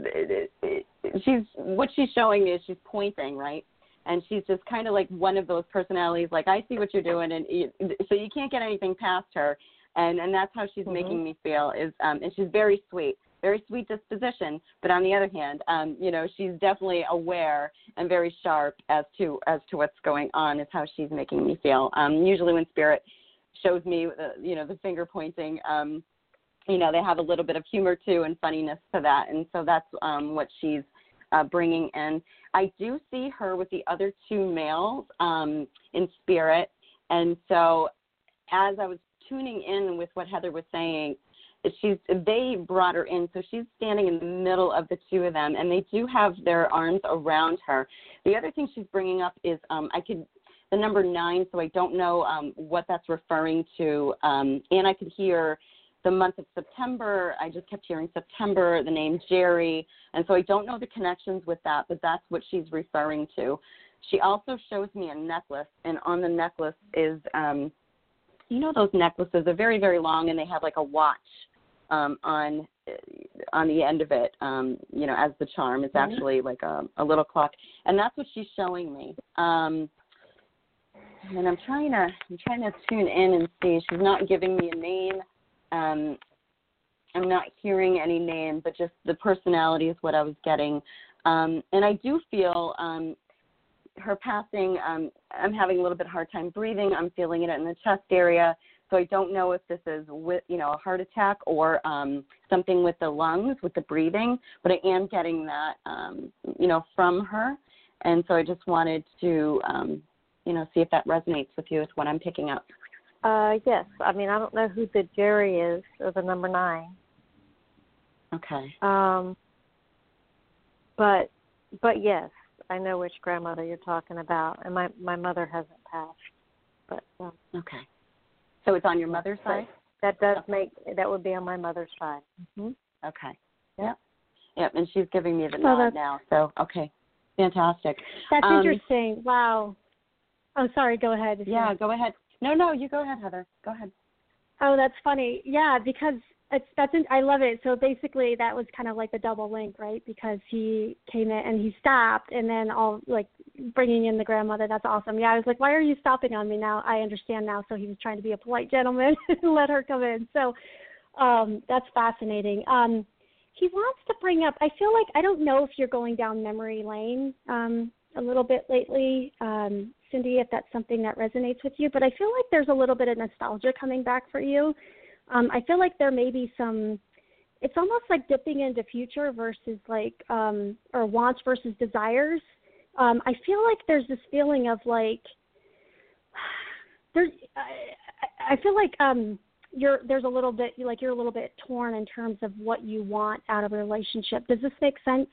she's what she's showing me is she's pointing, right? And she's just kind of like one of those personalities. Like I see what you're doing, and you, so you can't get anything past her. And and that's how she's mm-hmm. making me feel. Is um, and she's very sweet, very sweet disposition. But on the other hand, um, you know, she's definitely aware and very sharp as to as to what's going on. Is how she's making me feel. Um, usually when spirit shows me, the, you know, the finger pointing. Um, You know, they have a little bit of humor, too, and funniness to that. And so that's um, what she's uh, bringing in. I do see her with the other two males um, in spirit. And so as I was tuning in with what Heather was saying, she's they brought her in. So she's standing in the middle of the two of them, and they do have their arms around her. The other thing she's bringing up is um, I could the number nine, so I don't know um, what that's referring to. Um, and I could hear the month of September. I just kept hearing September, the name Jerry, and so I don't know the connections with that, but that's what she's referring to. She also shows me a necklace, and on the necklace is, um, you know, those necklaces are very, very long, and they have like a watch um, on on the end of it, um, you know, as the charm. It's mm-hmm. actually like a, a little clock, and that's what she's showing me. Um, and I'm trying to I'm trying to tune in and see. She's not giving me a name. Um, I'm not hearing any name, but just the personality is what I was getting. Um, and I do feel um, her passing, um, I'm having a little bit hard time breathing. I'm feeling it in the chest area. So I don't know if this is with, you know, a heart attack or um, something with the lungs, with the breathing, but I am getting that, um, you know, from her. And so I just wanted to, um, you know, see if that resonates with you with what I'm picking up. Uh, yes. I mean, I don't know who the Jerry is or the number nine. Okay. Um, but, but yes, I know which grandmother you're talking about, and my, my mother hasn't passed. But um, okay. So it's on your mother's side? That does make, that would be on my mother's side. Mm-hmm. Okay. Yep. Yep. And she's giving me the well, nod now. So okay. Fantastic. That's um, interesting. Wow. Oh, sorry. Go ahead. Yeah. You... Go ahead. No, no, you go ahead, Heather. Go ahead. Oh, that's funny. Yeah, because it's that's I love it. So basically, that was kind of like the double link, right? Because he came in and he stopped, and then all like bringing in the grandmother. That's awesome. Yeah, I was like, why are you stopping on me now? I understand now. So he was trying to be a polite gentleman and let her come in. So um, that's fascinating. Um, he wants to bring up. I feel like I don't know if you're going down memory lane um, a little bit lately. Um, Cindy, if that's something that resonates with you, but I feel like there's a little bit of nostalgia coming back for you. Um, I feel like there may be some, it's almost like dipping into future versus like, um, or wants versus desires. Um, I feel like there's this feeling of like, there's, I, I feel like um, you're, there's a little bit, like you're a little bit torn in terms of what you want out of a relationship. Does this make sense?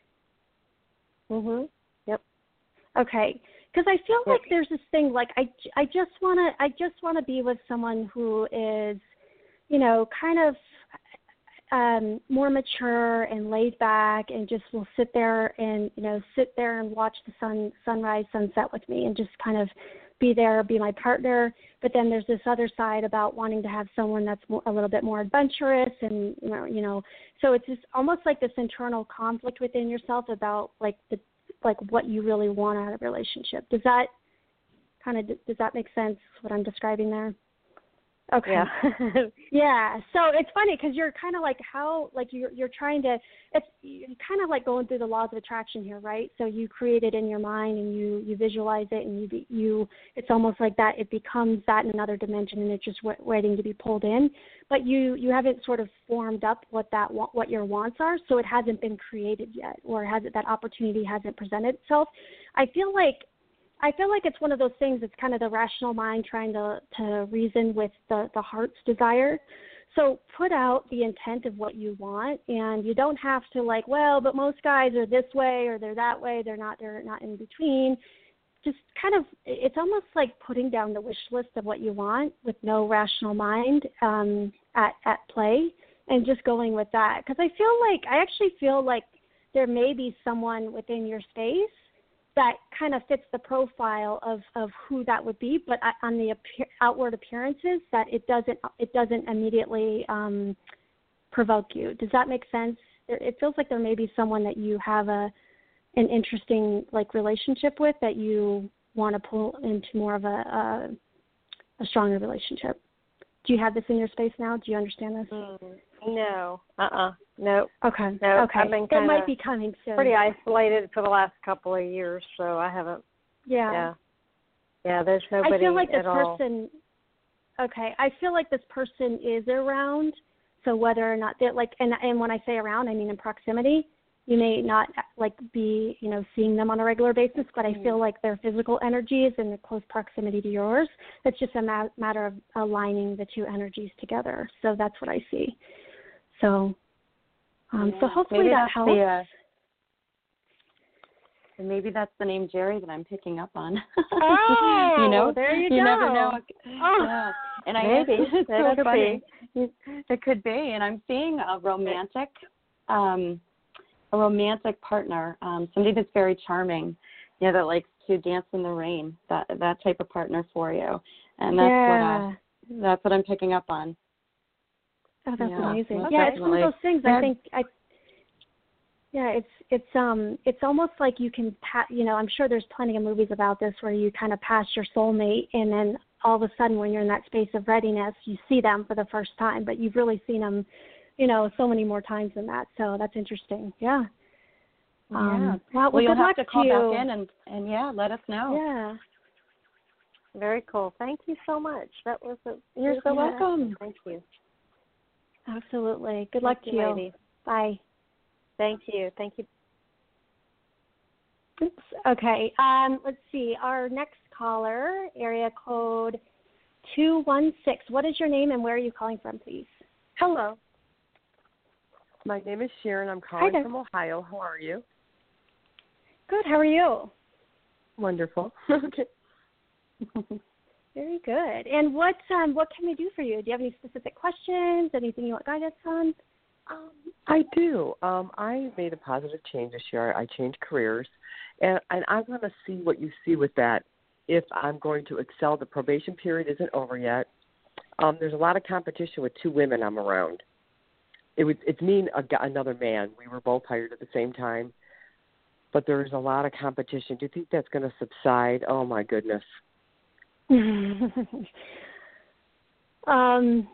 Mm-hmm. Yep. Okay. Because I feel like there's this thing, like I, I just want to I just want to be with someone who is, you know, kind of um, more mature and laid back, and just will sit there and you know sit there and watch the sun sunrise sunset with me, and just kind of be there, be my partner. But then there's this other side about wanting to have someone that's more, a little bit more adventurous, and you know, so it's just almost like this internal conflict within yourself about like the like what you really want out of a relationship. Does that kind of, does that make sense, what I'm describing there? Okay. Yeah. Yeah. So it's funny because you're kind of like how like you're you're trying to it's you're kind of like going through the laws of attraction here, right? So you create it in your mind and you you visualize it and you be, you it's almost like that it becomes that in another dimension and it's just w- waiting to be pulled in. But you you haven't sort of formed up what that what your wants are, so it hasn't been created yet, or has it that opportunity hasn't presented itself. I feel like. I feel like it's one of those things. It's kind of the rational mind trying to, to reason with the, the heart's desire. So put out the intent of what you want, and you don't have to like, well, but most guys are this way or they're that way. They're not. They're not in between. Just kind of, it's almost like putting down the wish list of what you want with no rational mind um, at at play, and just going with that. Because I feel like I actually feel like there may be someone within your space that kind of fits the profile of, of who that would be, but on the appear, outward appearances, that it doesn't it doesn't immediately um, provoke you. Does that make sense? It feels like there may be someone that you have a an interesting like relationship with that you want to pull into more of a, a a stronger relationship. Do you have this in your space now? Do you understand this? Mm, no. Uh-uh. Nope. Okay. Nope. Okay. I've been it might be coming soon. pretty isolated for the last couple of years, so I haven't. Yeah. Yeah. Yeah. There's nobody I feel like this at all. person. Okay. I feel like this person is around. So whether or not they're like, and and when I say around, I mean in proximity. You may not like be, you know, seeing them on a regular basis, but I feel like their physical energy is in the close proximity to yours. It's just a ma- matter of aligning the two energies together. So that's what I see. So, um, yeah, so hopefully maybe that that's helps. The, uh, and maybe that's the name Jerry that I'm picking up on. Oh, you know, there you, you go. never know. Oh. Yeah. And I Maybe. it's so It could funny. It could be, and I'm seeing a romantic. Um, a romantic partner, um, somebody that's very charming, you know, that likes to dance in the rain, that that type of partner for you. And that's yeah. what I, that's what I'm picking up on. Oh, that's yeah, amazing. most Yeah, it's one of definitely. those things. Yeah. I think I. Yeah, it's it's um it's almost like you can pa- you know I'm sure there's plenty of movies about this where you kind of pass your soulmate and then all of a sudden when you're in that space of readiness you see them for the first time, but you've really seen them, you know, so many more times than that. So that's interesting. Yeah. Yeah. Um, well, well, well, you'll good have luck to call to you. back in and, and yeah, let us know. Yeah. Very cool. Thank you so much. That was a. You're so welcome. Thank you. Absolutely. Good Thank luck you, to you. ladies. Bye. Thank you. Thank you. Oops. Okay. Um, let's see. Our next caller, area code two one six. What is your name and where are you calling from, please? Hello. My name is Sharon. I'm calling there. from Ohio. How are you? Good. How are you? Wonderful. Okay. Very good. And what um, what can we do for you? Do you have any specific questions? Anything you want guidance on? Um, I do. Um, I made a positive change this year. I changed careers, and, and I want to see what you see with that. If I'm going to excel, the probation period isn't over yet. Um, there's a lot of competition with two women I'm around. It was it's me and a, guy- another man. We were both hired at the same time, but there's a lot of competition. Do you think that's going to subside? Oh my goodness. um.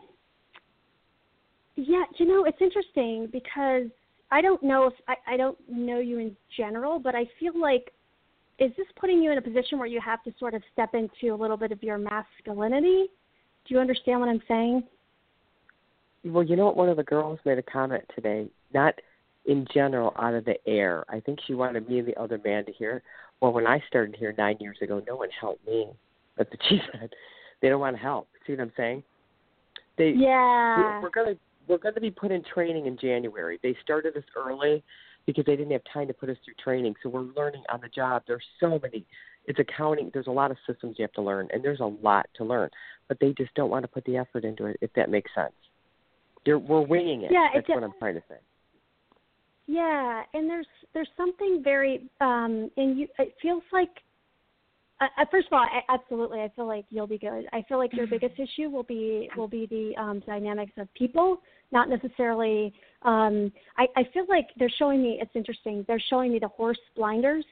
Yeah, you know, it's interesting because I don't know if I, I don't know you in general, but I feel like is this putting you in a position where you have to sort of step into a little bit of your masculinity? Do you understand what I'm saying? Well, you know what? One of the girls made a comment today, not in general, out of the air. I think she wanted me and the other man to hear. Well, when I started here nine years ago, no one helped me. That's what she said. They don't want to help. See what I'm saying? They, Yeah. We're going to we're going to be put in training in January. They started us early because they didn't have time to put us through training. So we're learning on the job. There's so many. It's accounting. There's a lot of systems you have to learn, and there's a lot to learn. But they just don't want to put the effort into it, if that makes sense. They're, we're winging it. Yeah, That's it's what I'm trying to say. Yeah, and there's there's something very um, and you. It feels like. Uh, first of all, I, absolutely, I feel like you'll be good. I feel like your biggest issue will be will be the um, dynamics of people, not necessarily. Um, I, I feel like they're showing me. It's interesting. They're showing me the horse blinders.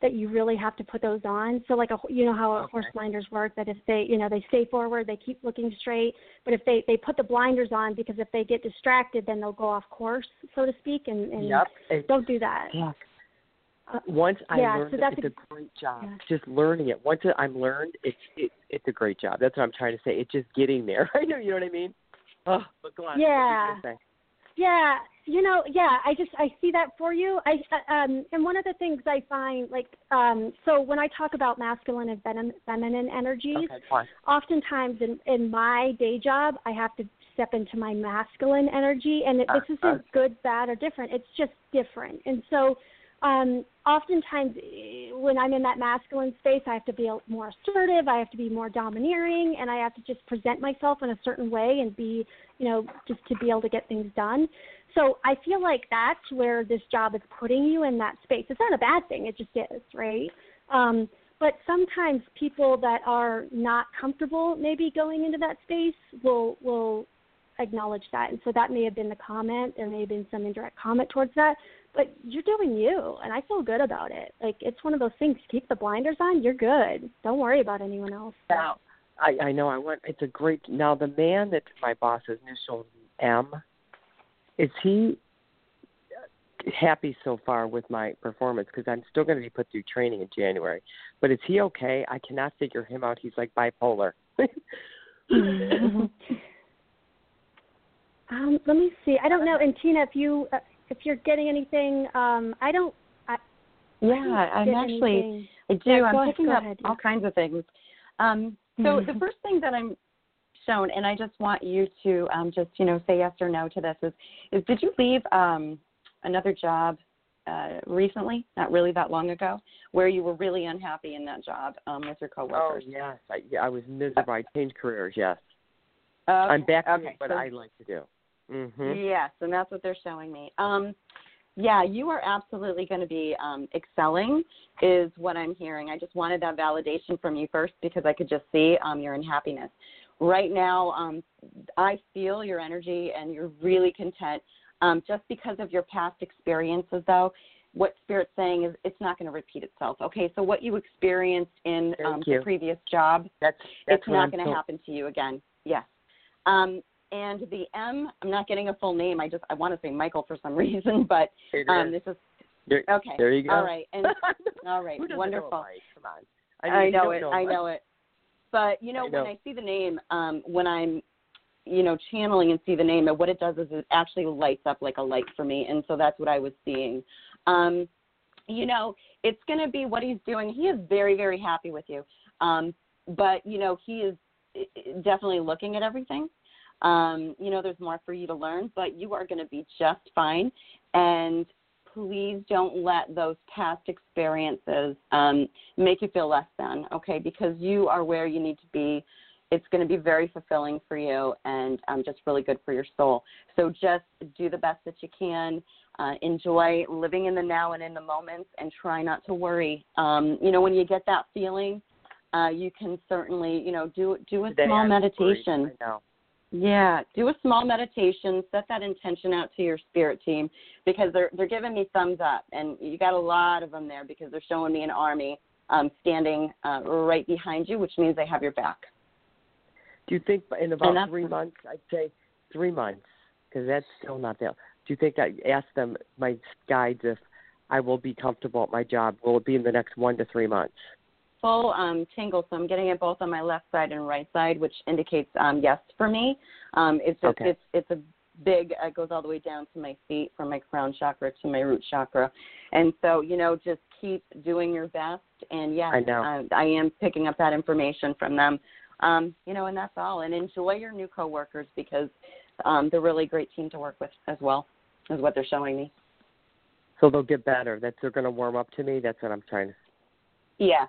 that you really have to put those on. So like, a, you know how Okay. horse blinders work, that if they, you know, they stay forward, they keep looking straight, but if they, they put the blinders on, because if they get distracted, then they'll go off course, so to speak, and, and Yep. It- don't do that. Yeah. Uh, Once I yeah, learned so it, that's it's a, a great job. yeah. Just learning it. Once I'm learned, it's it, it's a great job. That's what I'm trying to say. It's just getting there. I know, you know what I mean? Oh, but go on. Yeah. What were you gonna say? Yeah, you know, yeah, I just I see that for you. I um and one of the things I find, like, um so when I talk about masculine and feminine, feminine energies, Okay, fine. oftentimes in in my day job, I have to step into my masculine energy, and it, Uh, this isn't good, bad, or different. It's just different. And so um oftentimes eh, when I'm in that masculine space, I have to be more assertive, I have to be more domineering, and I have to just present myself in a certain way and be, you know, just to be able to get things done. So I feel like that's where this job is putting you, in that space. It's not a bad thing, it just is, right? Um, but sometimes people that are not comfortable maybe going into that space will will acknowledge that. And so that may have been the comment. There may have been some indirect comment towards that. But you're doing you, and I feel good about it. Like, it's one of those things. Keep the blinders on. You're good. Don't worry about anyone else. Now, I, I know I want. It's a great. Now, the man that my boss's initial M, is he happy so far with my performance? Because I'm still going to be put through training in January. But is he okay? I cannot figure him out. He's like bipolar. um, let me see. I don't know. And Tina, if you uh, if you're getting anything, um, I don't. I, Yeah, I I'm get actually, anything. I do. Yeah, go I'm ahead, picking go up ahead, all yeah. kinds of things. Um, so Mhm. the first thing that I'm shown, and I just want you to um, just, you know, say yes or no to this, is, is did you leave um, another job uh, recently, not really that long ago, where you were really unhappy in that job um, with your Oh, coworkers? yes. I, yeah, I was miserable. I changed careers, yes. Okay. I'm back to okay. what so, I like to do. Mm-hmm. Yes, and that's what they're showing me. Um, yeah, you are absolutely going to be um, excelling is what I'm hearing. I just wanted that validation from you first because I could just see um, you're in happiness. Right now, um, I feel your energy and you're really content. Um, just because of your past experiences, though, what Spirit's saying is it's not going to repeat itself. Okay, so what you experienced in um, the previous job, That's, that's it's not going to happen to you again. Yes. Um, and the M, I'm not getting a full name. I just I want to say Michael for some reason, but um, this is there, okay. There you go. All right, and all right, Who doesn't wonderful. know Mike? Come on. I, I mean, know you it. don't I much. know it. But you know, I know. when I see the name, um, when I'm, you know, channeling and see the name, and what it does is it actually lights up like a light for me, and so that's what I was seeing. Um, you know, it's going to be what he's doing. He is very, very happy with you, um, but you know, he is definitely looking at everything. Um, you know, there's more for you to learn, but you are going to be just fine. And please don't let those past experiences um, make you feel less than, okay, because you are where you need to be. It's going to be very fulfilling for you and um, just really good for your soul. So just do the best that you can. Uh, enjoy living in the now and in the moments and try not to worry. Um, you know, when you get that feeling, uh, you can certainly, you know, do, do a Today small I'm meditation. worried. I know. Yeah, do a small meditation, set that intention out to your spirit team because they're they're giving me thumbs up, and you got a lot of them there because they're showing me an army um, standing uh, right behind you, which means they have your back. Do you think in about three months, I'd say three months, because that's still not there. Do you think I ask them, my guides, if I will be comfortable at my job? Will it be in the next one to three months? Full um, tingle, so I'm getting it both on my left side and right side, which indicates um, yes for me. Um, it's just, okay. it's it's a big. It goes all the way down to my feet, from my crown chakra to my root chakra, and so you know, just keep doing your best. And yes, I know. uh, I am picking up that information from them. Um, you know, and that's all. And enjoy your new coworkers because um, they're really a great team to work with as well, is what they're showing me. So they'll get better. That they're going to warm up to me. That's what I'm trying to. Yeah.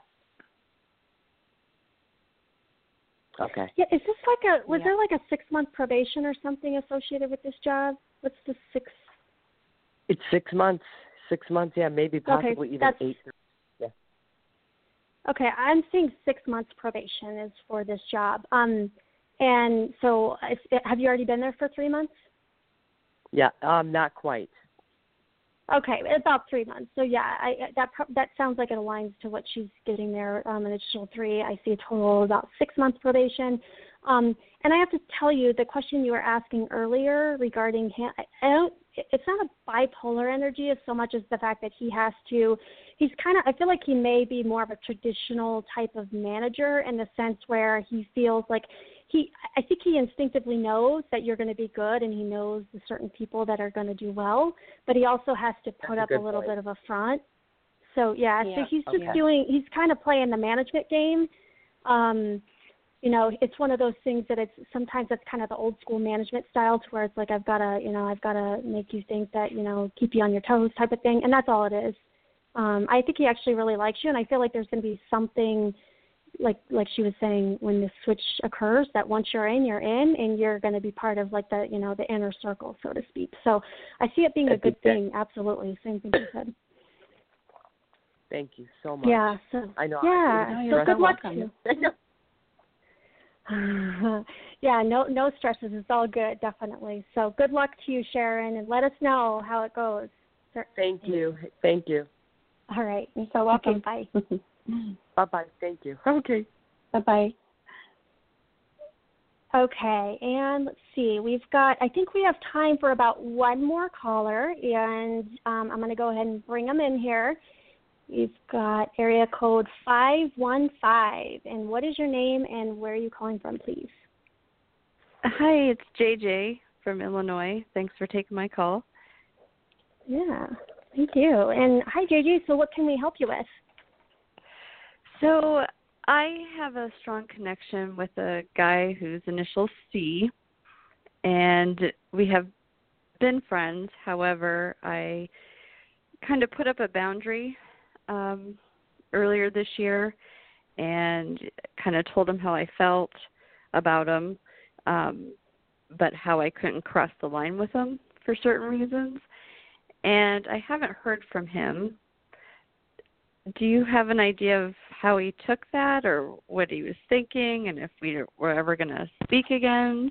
Okay. Yeah, is this like a, was Yeah. there like a six-month probation or something associated with this job? What's the six? It's six months. Six months, yeah, maybe possibly Okay, even that's, eight. Yeah. Okay, I'm seeing six months probation is for this job. Um, and so if, have you already been there for three months? Yeah, um, not quite. Okay, about three months. So yeah, I, that that sounds like it aligns to what she's getting there. Um, an additional three. I see a total of about six months probation. Um, and I have to tell you, the question you were asking earlier regarding him, I don't. It's not a bipolar energy as so much as the fact that he has to. He's kind of. I feel like he may be more of a traditional type of manager in the sense where he feels like he. I think he instinctively knows that you're going to be good, and he knows the certain people that are going to do well. But he also has to put That's up a a good little point. bit of a front. So yeah, Yeah. so he's just Okay. doing. He's kind of playing the management game. Um, you know, it's one of those things that it's sometimes it's kind of the old school management style to where it's like I've got to, you know, I've got to make you think that, you know, keep you on your toes type of thing, and that's all it is. Um, I think he actually really likes you, and I feel like there's going to be something, like like she was saying, when the switch occurs, that once you're in, you're in, and you're going to be part of like the, you know, the inner circle, so to speak. So I see it being I a good think that- thing. Absolutely, same thing you said. Thank you so much. Yeah. So I know. yeah. I, So you're good so luck welcome. to you. yeah, no no stresses. It's all good, definitely. So good luck to you, Sharon, and let us know how it goes. Thank you. Thank you. All right. You're so welcome. Okay, bye. Bye-bye. Thank you. Okay. Bye-bye. Okay, and let's see. We've got, I think we have time for about one more caller, and um, I'm going to go ahead and bring them in here. We've got area code five one five. And what is your name and where are you calling from, please? Hi, it's J J from Illinois. Thanks for taking my call. Yeah, thank you. And hi, J J. So what can we help you with? So I have a strong connection with a guy whose initials C, and we have been friends. However, I kind of put up a boundary um, earlier this year and kind of told him how I felt about him, um, but how I couldn't cross the line with him for certain reasons. And I haven't heard from him. Do you have an idea of how he took that or what he was thinking and if we were ever going to speak again?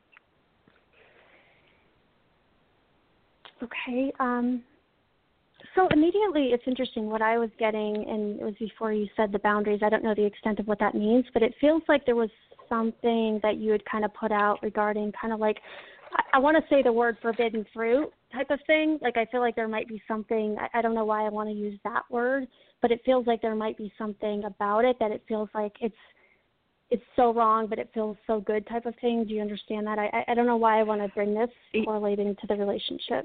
Okay. Um, so immediately it's interesting what I was getting, and it was before you said the boundaries. I don't know the extent of what that means, but it feels like there was something that you had kind of put out regarding kind of like, I, I want to say the word forbidden fruit type of thing. Like I feel like there might be something, I, I don't know why I want to use that word, but it feels like there might be something about it that it feels like it's it's so wrong, but it feels so good type of thing. Do you understand that? I, I don't know why I want to bring this correlating to the relationship.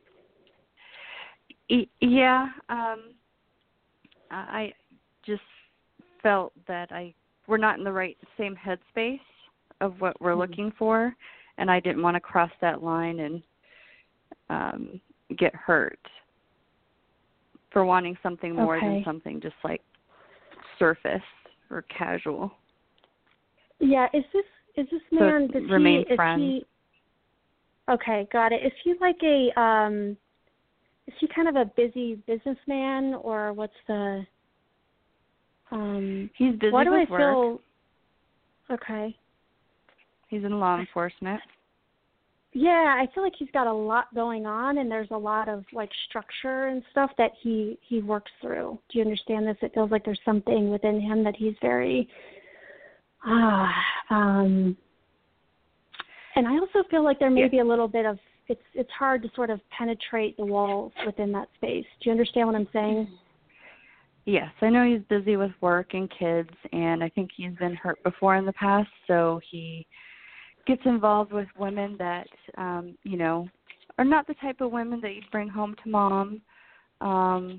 Yeah, um, I just felt that I we're not in the right same headspace of what we're mm-hmm. looking for, and I didn't want to cross that line and um, get hurt for wanting something more okay. than something just like surface or casual. Yeah, is this is this man? So does remain he, is friends. He, okay, got it. Is he like a um? Is he kind of a busy businessman, or what's the? Um, He's busy why do with I work. feel? Okay. He's in law enforcement. Yeah, I feel like he's got a lot going on, and there's a lot of like structure and stuff that he he works through. Do you understand this? It feels like there's something within him that he's very. Ah, um, and I also feel like there may yeah. be a little bit of. It's it's hard to sort of penetrate the walls within that space. Do you understand what I'm saying? Yes, I know he's busy with work and kids, and I think he's been hurt before in the past, so he gets involved with women that, um, you know, are not the type of women that you'd bring home to mom, um,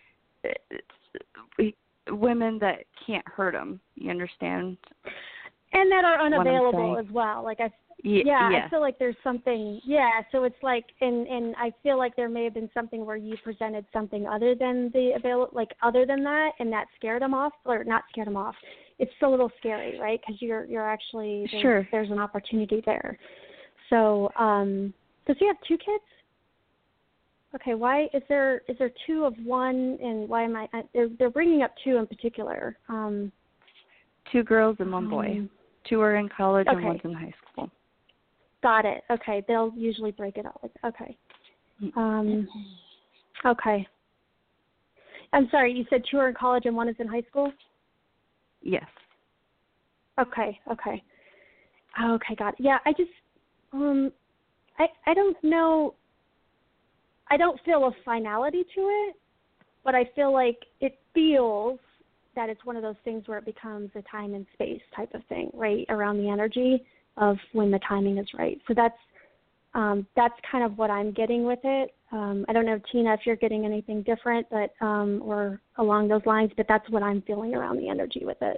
we, women that can't hurt him, you understand? And that are unavailable as well. Like I Y- Yeah, yes. I feel like there's something, yeah, so it's like, and, and I feel like there may have been something where you presented something other than the avail, like other than that, and that scared him off, or not scared him off. It's a little scary, right? Because you're, you're actually, there's, sure. there's an opportunity there. So, um, does he have two kids? Okay, why is there, is there two of one, and why am I, I they're, they're bringing up two in particular. Um, two girls and one boy. Um, two are in college okay. and one's in high school. Got it. Okay, they'll usually break it up. Okay. Um, Okay. I'm sorry, you said two are in college and one is in high school? Yes. Okay, okay. Okay, got it. Yeah, I just, um, I, I don't know, I don't feel a finality to it, but I feel like it feels that it's one of those things where it becomes a time and space type of thing, right, around the energy of when the timing is right. So that's, um, that's kind of what I'm getting with it. Um, I don't know, Tina, if you're getting anything different, but um, or along those lines, but that's what I'm feeling around the energy with it.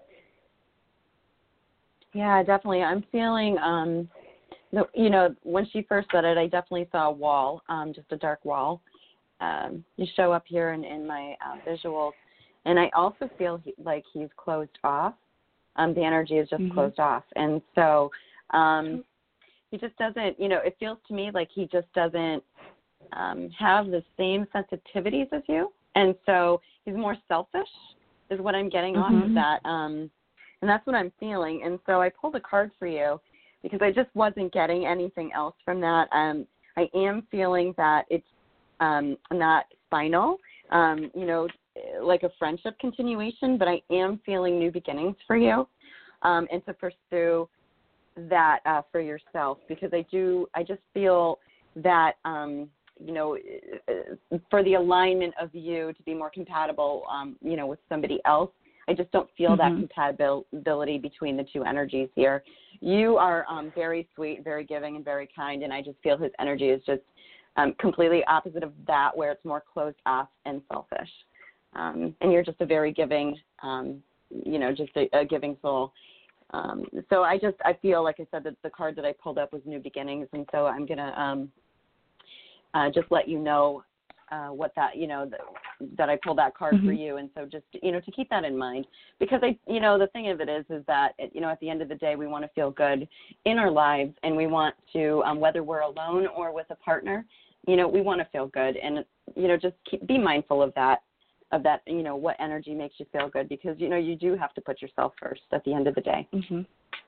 Yeah, definitely. I'm feeling, um, the, you know, when she first said it, I definitely saw a wall, um, just a dark wall. Um, you show up here in, in my uh, visuals, and I also feel he, like he's closed off. Um, the energy is just mm-hmm. closed off, and so um, he just doesn't, you know, it feels to me like he just doesn't um, have the same sensitivities as you, and so he's more selfish is what I'm getting mm-hmm. off of that, um, and that's what I'm feeling. And so I pulled a card for you because I just wasn't getting anything else from that. Um, I am feeling that it's um, not final, um, you know, like a friendship continuation, but I am feeling new beginnings for you, um, and to pursue that uh, for yourself, because I do, I just feel that, um, you know, for the alignment of you to be more compatible, um, you know, with somebody else, I just don't feel mm-hmm. that compatibility between the two energies here. You are um, very sweet, very giving, and very kind, and I just feel his energy is just um, completely opposite of that, where it's more closed off and selfish. Um, and you're just a very giving, um, you know, just a, a giving soul. Um, so I just, I feel, like I said, that the card that I pulled up was New Beginnings, and so I'm going to um, uh, just let you know uh, what that, you know, the, that I pulled that card mm-hmm. for you, and so just, you know, to keep that in mind, because I, you know, the thing of it is, is that, you know, at the end of the day, we want to feel good in our lives, and we want to, um, whether we're alone or with a partner, you know, we want to feel good, and, you know, just keep, be mindful of that. of that, you know, what energy makes you feel good, because, you know, you do have to put yourself first at the end of the day. Mm-hmm.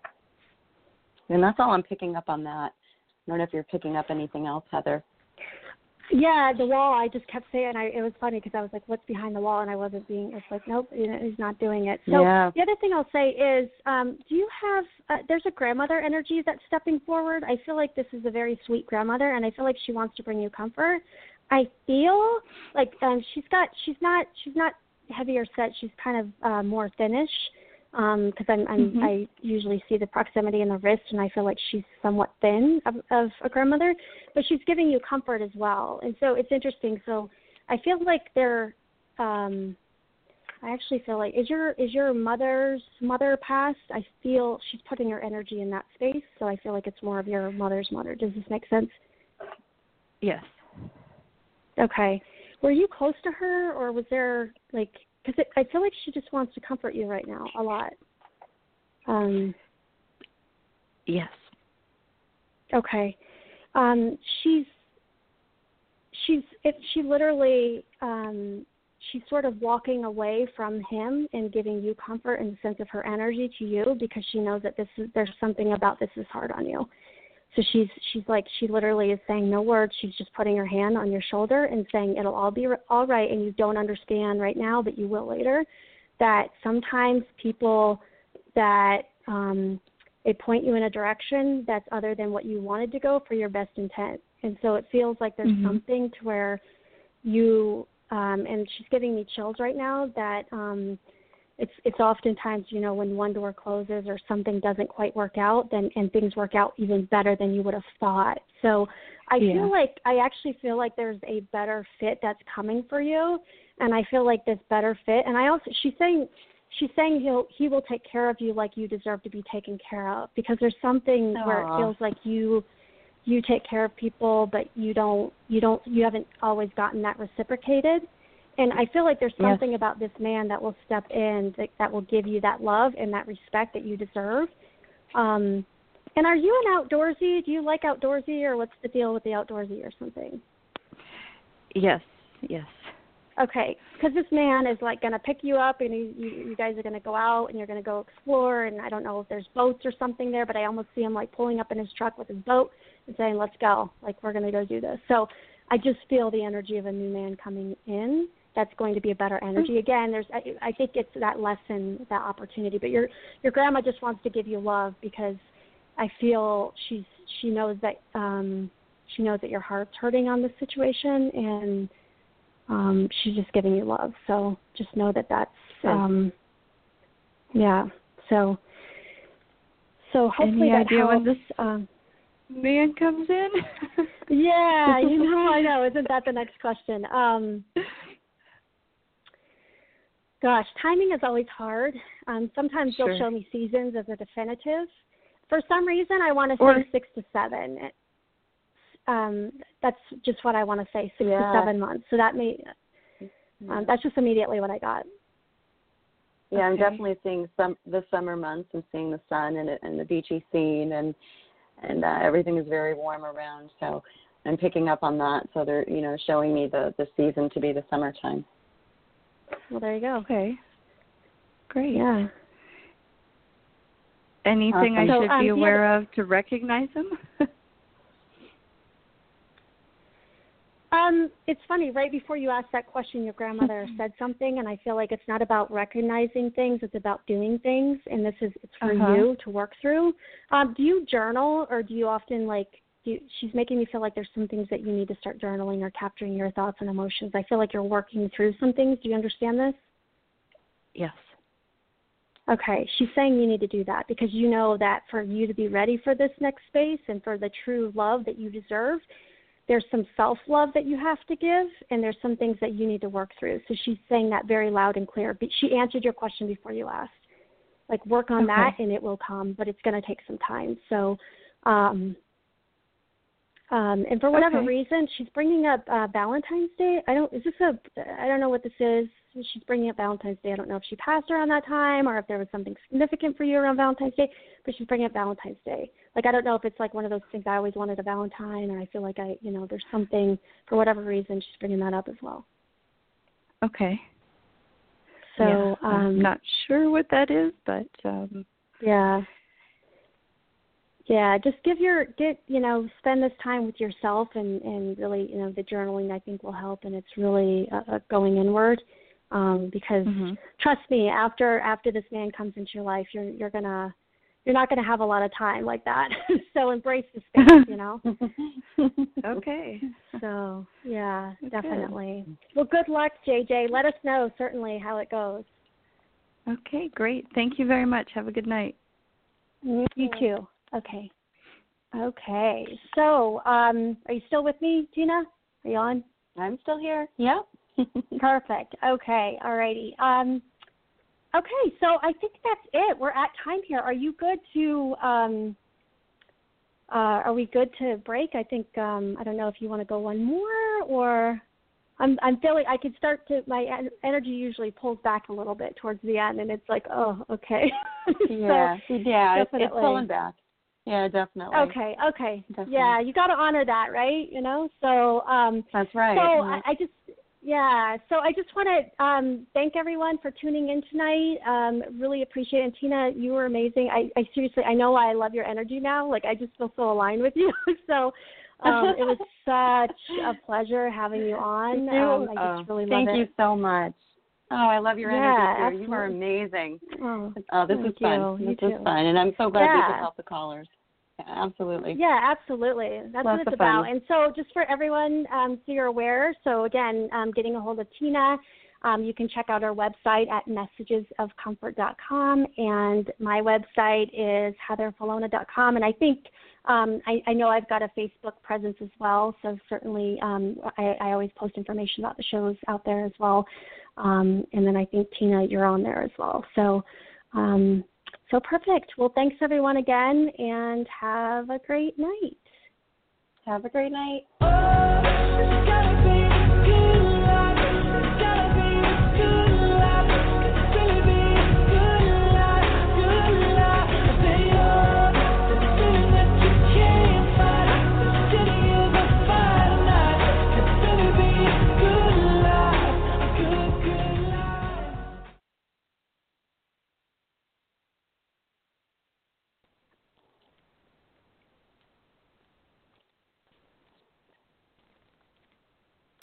And that's all I'm picking up on that. I don't know if you're picking up anything else, Heather. Yeah, the wall, I just kept saying, I, it was funny because I was like, what's behind the wall? And I wasn't being, it's like, nope, you know, he's not doing it. So yeah. The other thing I'll say is, um, do you have, uh, there's a grandmother energy that's stepping forward. I feel like this is a very sweet grandmother, and I feel like she wants to bring you comfort. I feel like um, she's got, she's not, she's not heavy or set. She's kind of uh, more thinnish because um, I'm, I'm mm-hmm. I usually see the proximity in the wrist, and I feel like she's somewhat thin of, of a grandmother, but she's giving you comfort as well. And so it's interesting. So I feel like they're, um, I actually feel like, is your, is your mother's mother passed? I feel she's putting her energy in that space. So I feel like it's more of your mother's mother. Does this make sense? Yes. Okay. Were you close to her, or was there, like, because I feel like she just wants to comfort you right now a lot. Um, yes. Okay. Um, she's, she's, it, she literally, um, she's sort of walking away from him and giving you comfort in the sense of her energy to you, because she knows that this is, there's something about this is hard on you. So she's she's like, she literally is saying no words. She's just putting her hand on your shoulder and saying it'll all be all right, and you don't understand right now, but you will later. That sometimes people that um, they point you in a direction that's other than what you wanted to go for your best intent. And so it feels like there's mm-hmm. something to where you, um, and she's giving me chills right now, that um, It's it's oftentimes, you know, when one door closes or something doesn't quite work out, then and things work out even better than you would have thought. So I yeah. feel like I actually feel like there's a better fit that's coming for you, and I feel like this better fit. And I also she's saying she's saying he'll he will take care of you like you deserve to be taken care of, because there's something Aww. Where it feels like you you take care of people, but you don't you don't you haven't always gotten that reciprocated. And I feel like there's something yes. about this man that will step in, that, that will give you that love and that respect that you deserve. Um, and are you an outdoorsy? Do you like outdoorsy, or what's the deal with the outdoorsy or something? Yes, yes. Okay, because this man is like going to pick you up, and you, you, you guys are going to go out and you're going to go explore. And I don't know if there's boats or something there, but I almost see him like pulling up in his truck with his boat and saying, "Let's go! Like, we're going to go do this." So I just feel the energy of a new man coming in. That's going to be a better energy. Again, there's I, I think it's that lesson, that opportunity. But your your grandma just wants to give you love because I feel she's she knows that um, she knows that your heart's hurting on this situation, and um, she's just giving you love. So just know that that's um, yeah. So so hopefully Any that idea helps. when this um, man comes in? yeah, you know, I know. Isn't that the next question? Um, Gosh, timing is always hard. Um, sometimes Sure. they'll show me seasons as a definitive. For some reason, I want to Or- say six to seven. Um, that's just what I want to say, six Yeah. to seven months. So that may, um, that's just immediately what I got. Yeah, I'm Okay. definitely seeing some the summer months. I'm seeing the sun and and the beachy scene, and and uh, everything is very warm around. So I'm picking up on that. So they're you know showing me the the season to be the summertime. Well, there you go. Okay. Great. Yeah. Anything Awesome. I So, should um, be the aware of to recognize him? Um, it's funny, right before you asked that question, your grandmother said something, and I feel like it's not about recognizing things, it's about doing things, and this is, it's for Uh-huh. you to work through. Um, do you journal, or do you often, like, do you, she's making me feel like there's some things that you need to start journaling or capturing your thoughts and emotions. I feel like you're working through some things. Do you understand this? Yes. Okay, she's saying you need to do that because you know that for you to be ready for this next space and for the true love that you deserve, there's some self-love that you have to give, and there's some things that you need to work through. So she's saying that very loud and clear. But she answered your question before you asked. Like, work on Okay. that, and it will come, but it's going to take some time. So, um, um, and for whatever Okay. reason, she's bringing up uh, Valentine's Day. I don't, is this a, I don't know what this is. She's bringing up Valentine's Day. I don't know if she passed around that time or if there was something significant for you around Valentine's Day, but she's bringing up Valentine's Day. Like, I don't know if it's like one of those things I always wanted a Valentine, or I feel like I, you know, there's something, for whatever reason, she's bringing that up as well. Okay. So, yeah, um, I'm not sure what that is, but um yeah. Yeah, just give your, get, you know, spend this time with yourself, and, and really, you know, the journaling I think will help, and it's really uh, uh, going inward. Um, because mm-hmm. trust me, after after this man comes into your life, you're you're gonna you're not gonna have a lot of time like that. So embrace the space, you know. Okay. So yeah, Okay. definitely. Well, good luck, J J. Let us know certainly how it goes. Okay, great. Thank you very much. Have a good night. You too. Okay. Okay. So, um, are you still with me, Gina? Are you on? I'm still here. Yep. Perfect. Okay. All righty. Um, okay. So I think that's it. We're at time here. Are you good to? Um, uh, are we good to break? I think. Um, I don't know if you want to go one more, or I'm. I'm feeling. I could start to. My en- energy usually pulls back a little bit towards the end, and it's like, oh, okay. Yeah. So, yeah. It's, it's definitely. pulling back. Yeah, definitely. Okay, okay. Definitely. Yeah, you got to honor that, right? You know, so um, That's right. so Yeah. I, I just, yeah, so I just want to um, thank everyone for tuning in tonight. Um, really appreciate it. And Tina, you were amazing. I, I seriously, I know why I love your energy now. Like, I just feel so aligned with you. So um, it was such a pleasure having you on. You too. Um, I Oh, just really love thank it. you so much. Oh, I love your Yeah, energy too. You are absolutely. amazing. Oh, Oh, this thank is fun. you. You This too. is fun, and I'm so glad we Yeah. could help the callers. Yeah, absolutely. Yeah, absolutely. That's Lots what it's of fun. about. And so just for everyone, um, so you're aware, so again, um, getting a hold of Tina, um, you can check out our website at messages of comfort dot com, and my website is heather falona dot com. And I think, um, I, I know I've got a Facebook presence as well, so certainly um, I, I always post information about the shows out there as well. Um, and then I think, Tina, you're on there as well. So, um, So perfect. Well, thanks everyone again, and have a great night. Have a great night. Oh,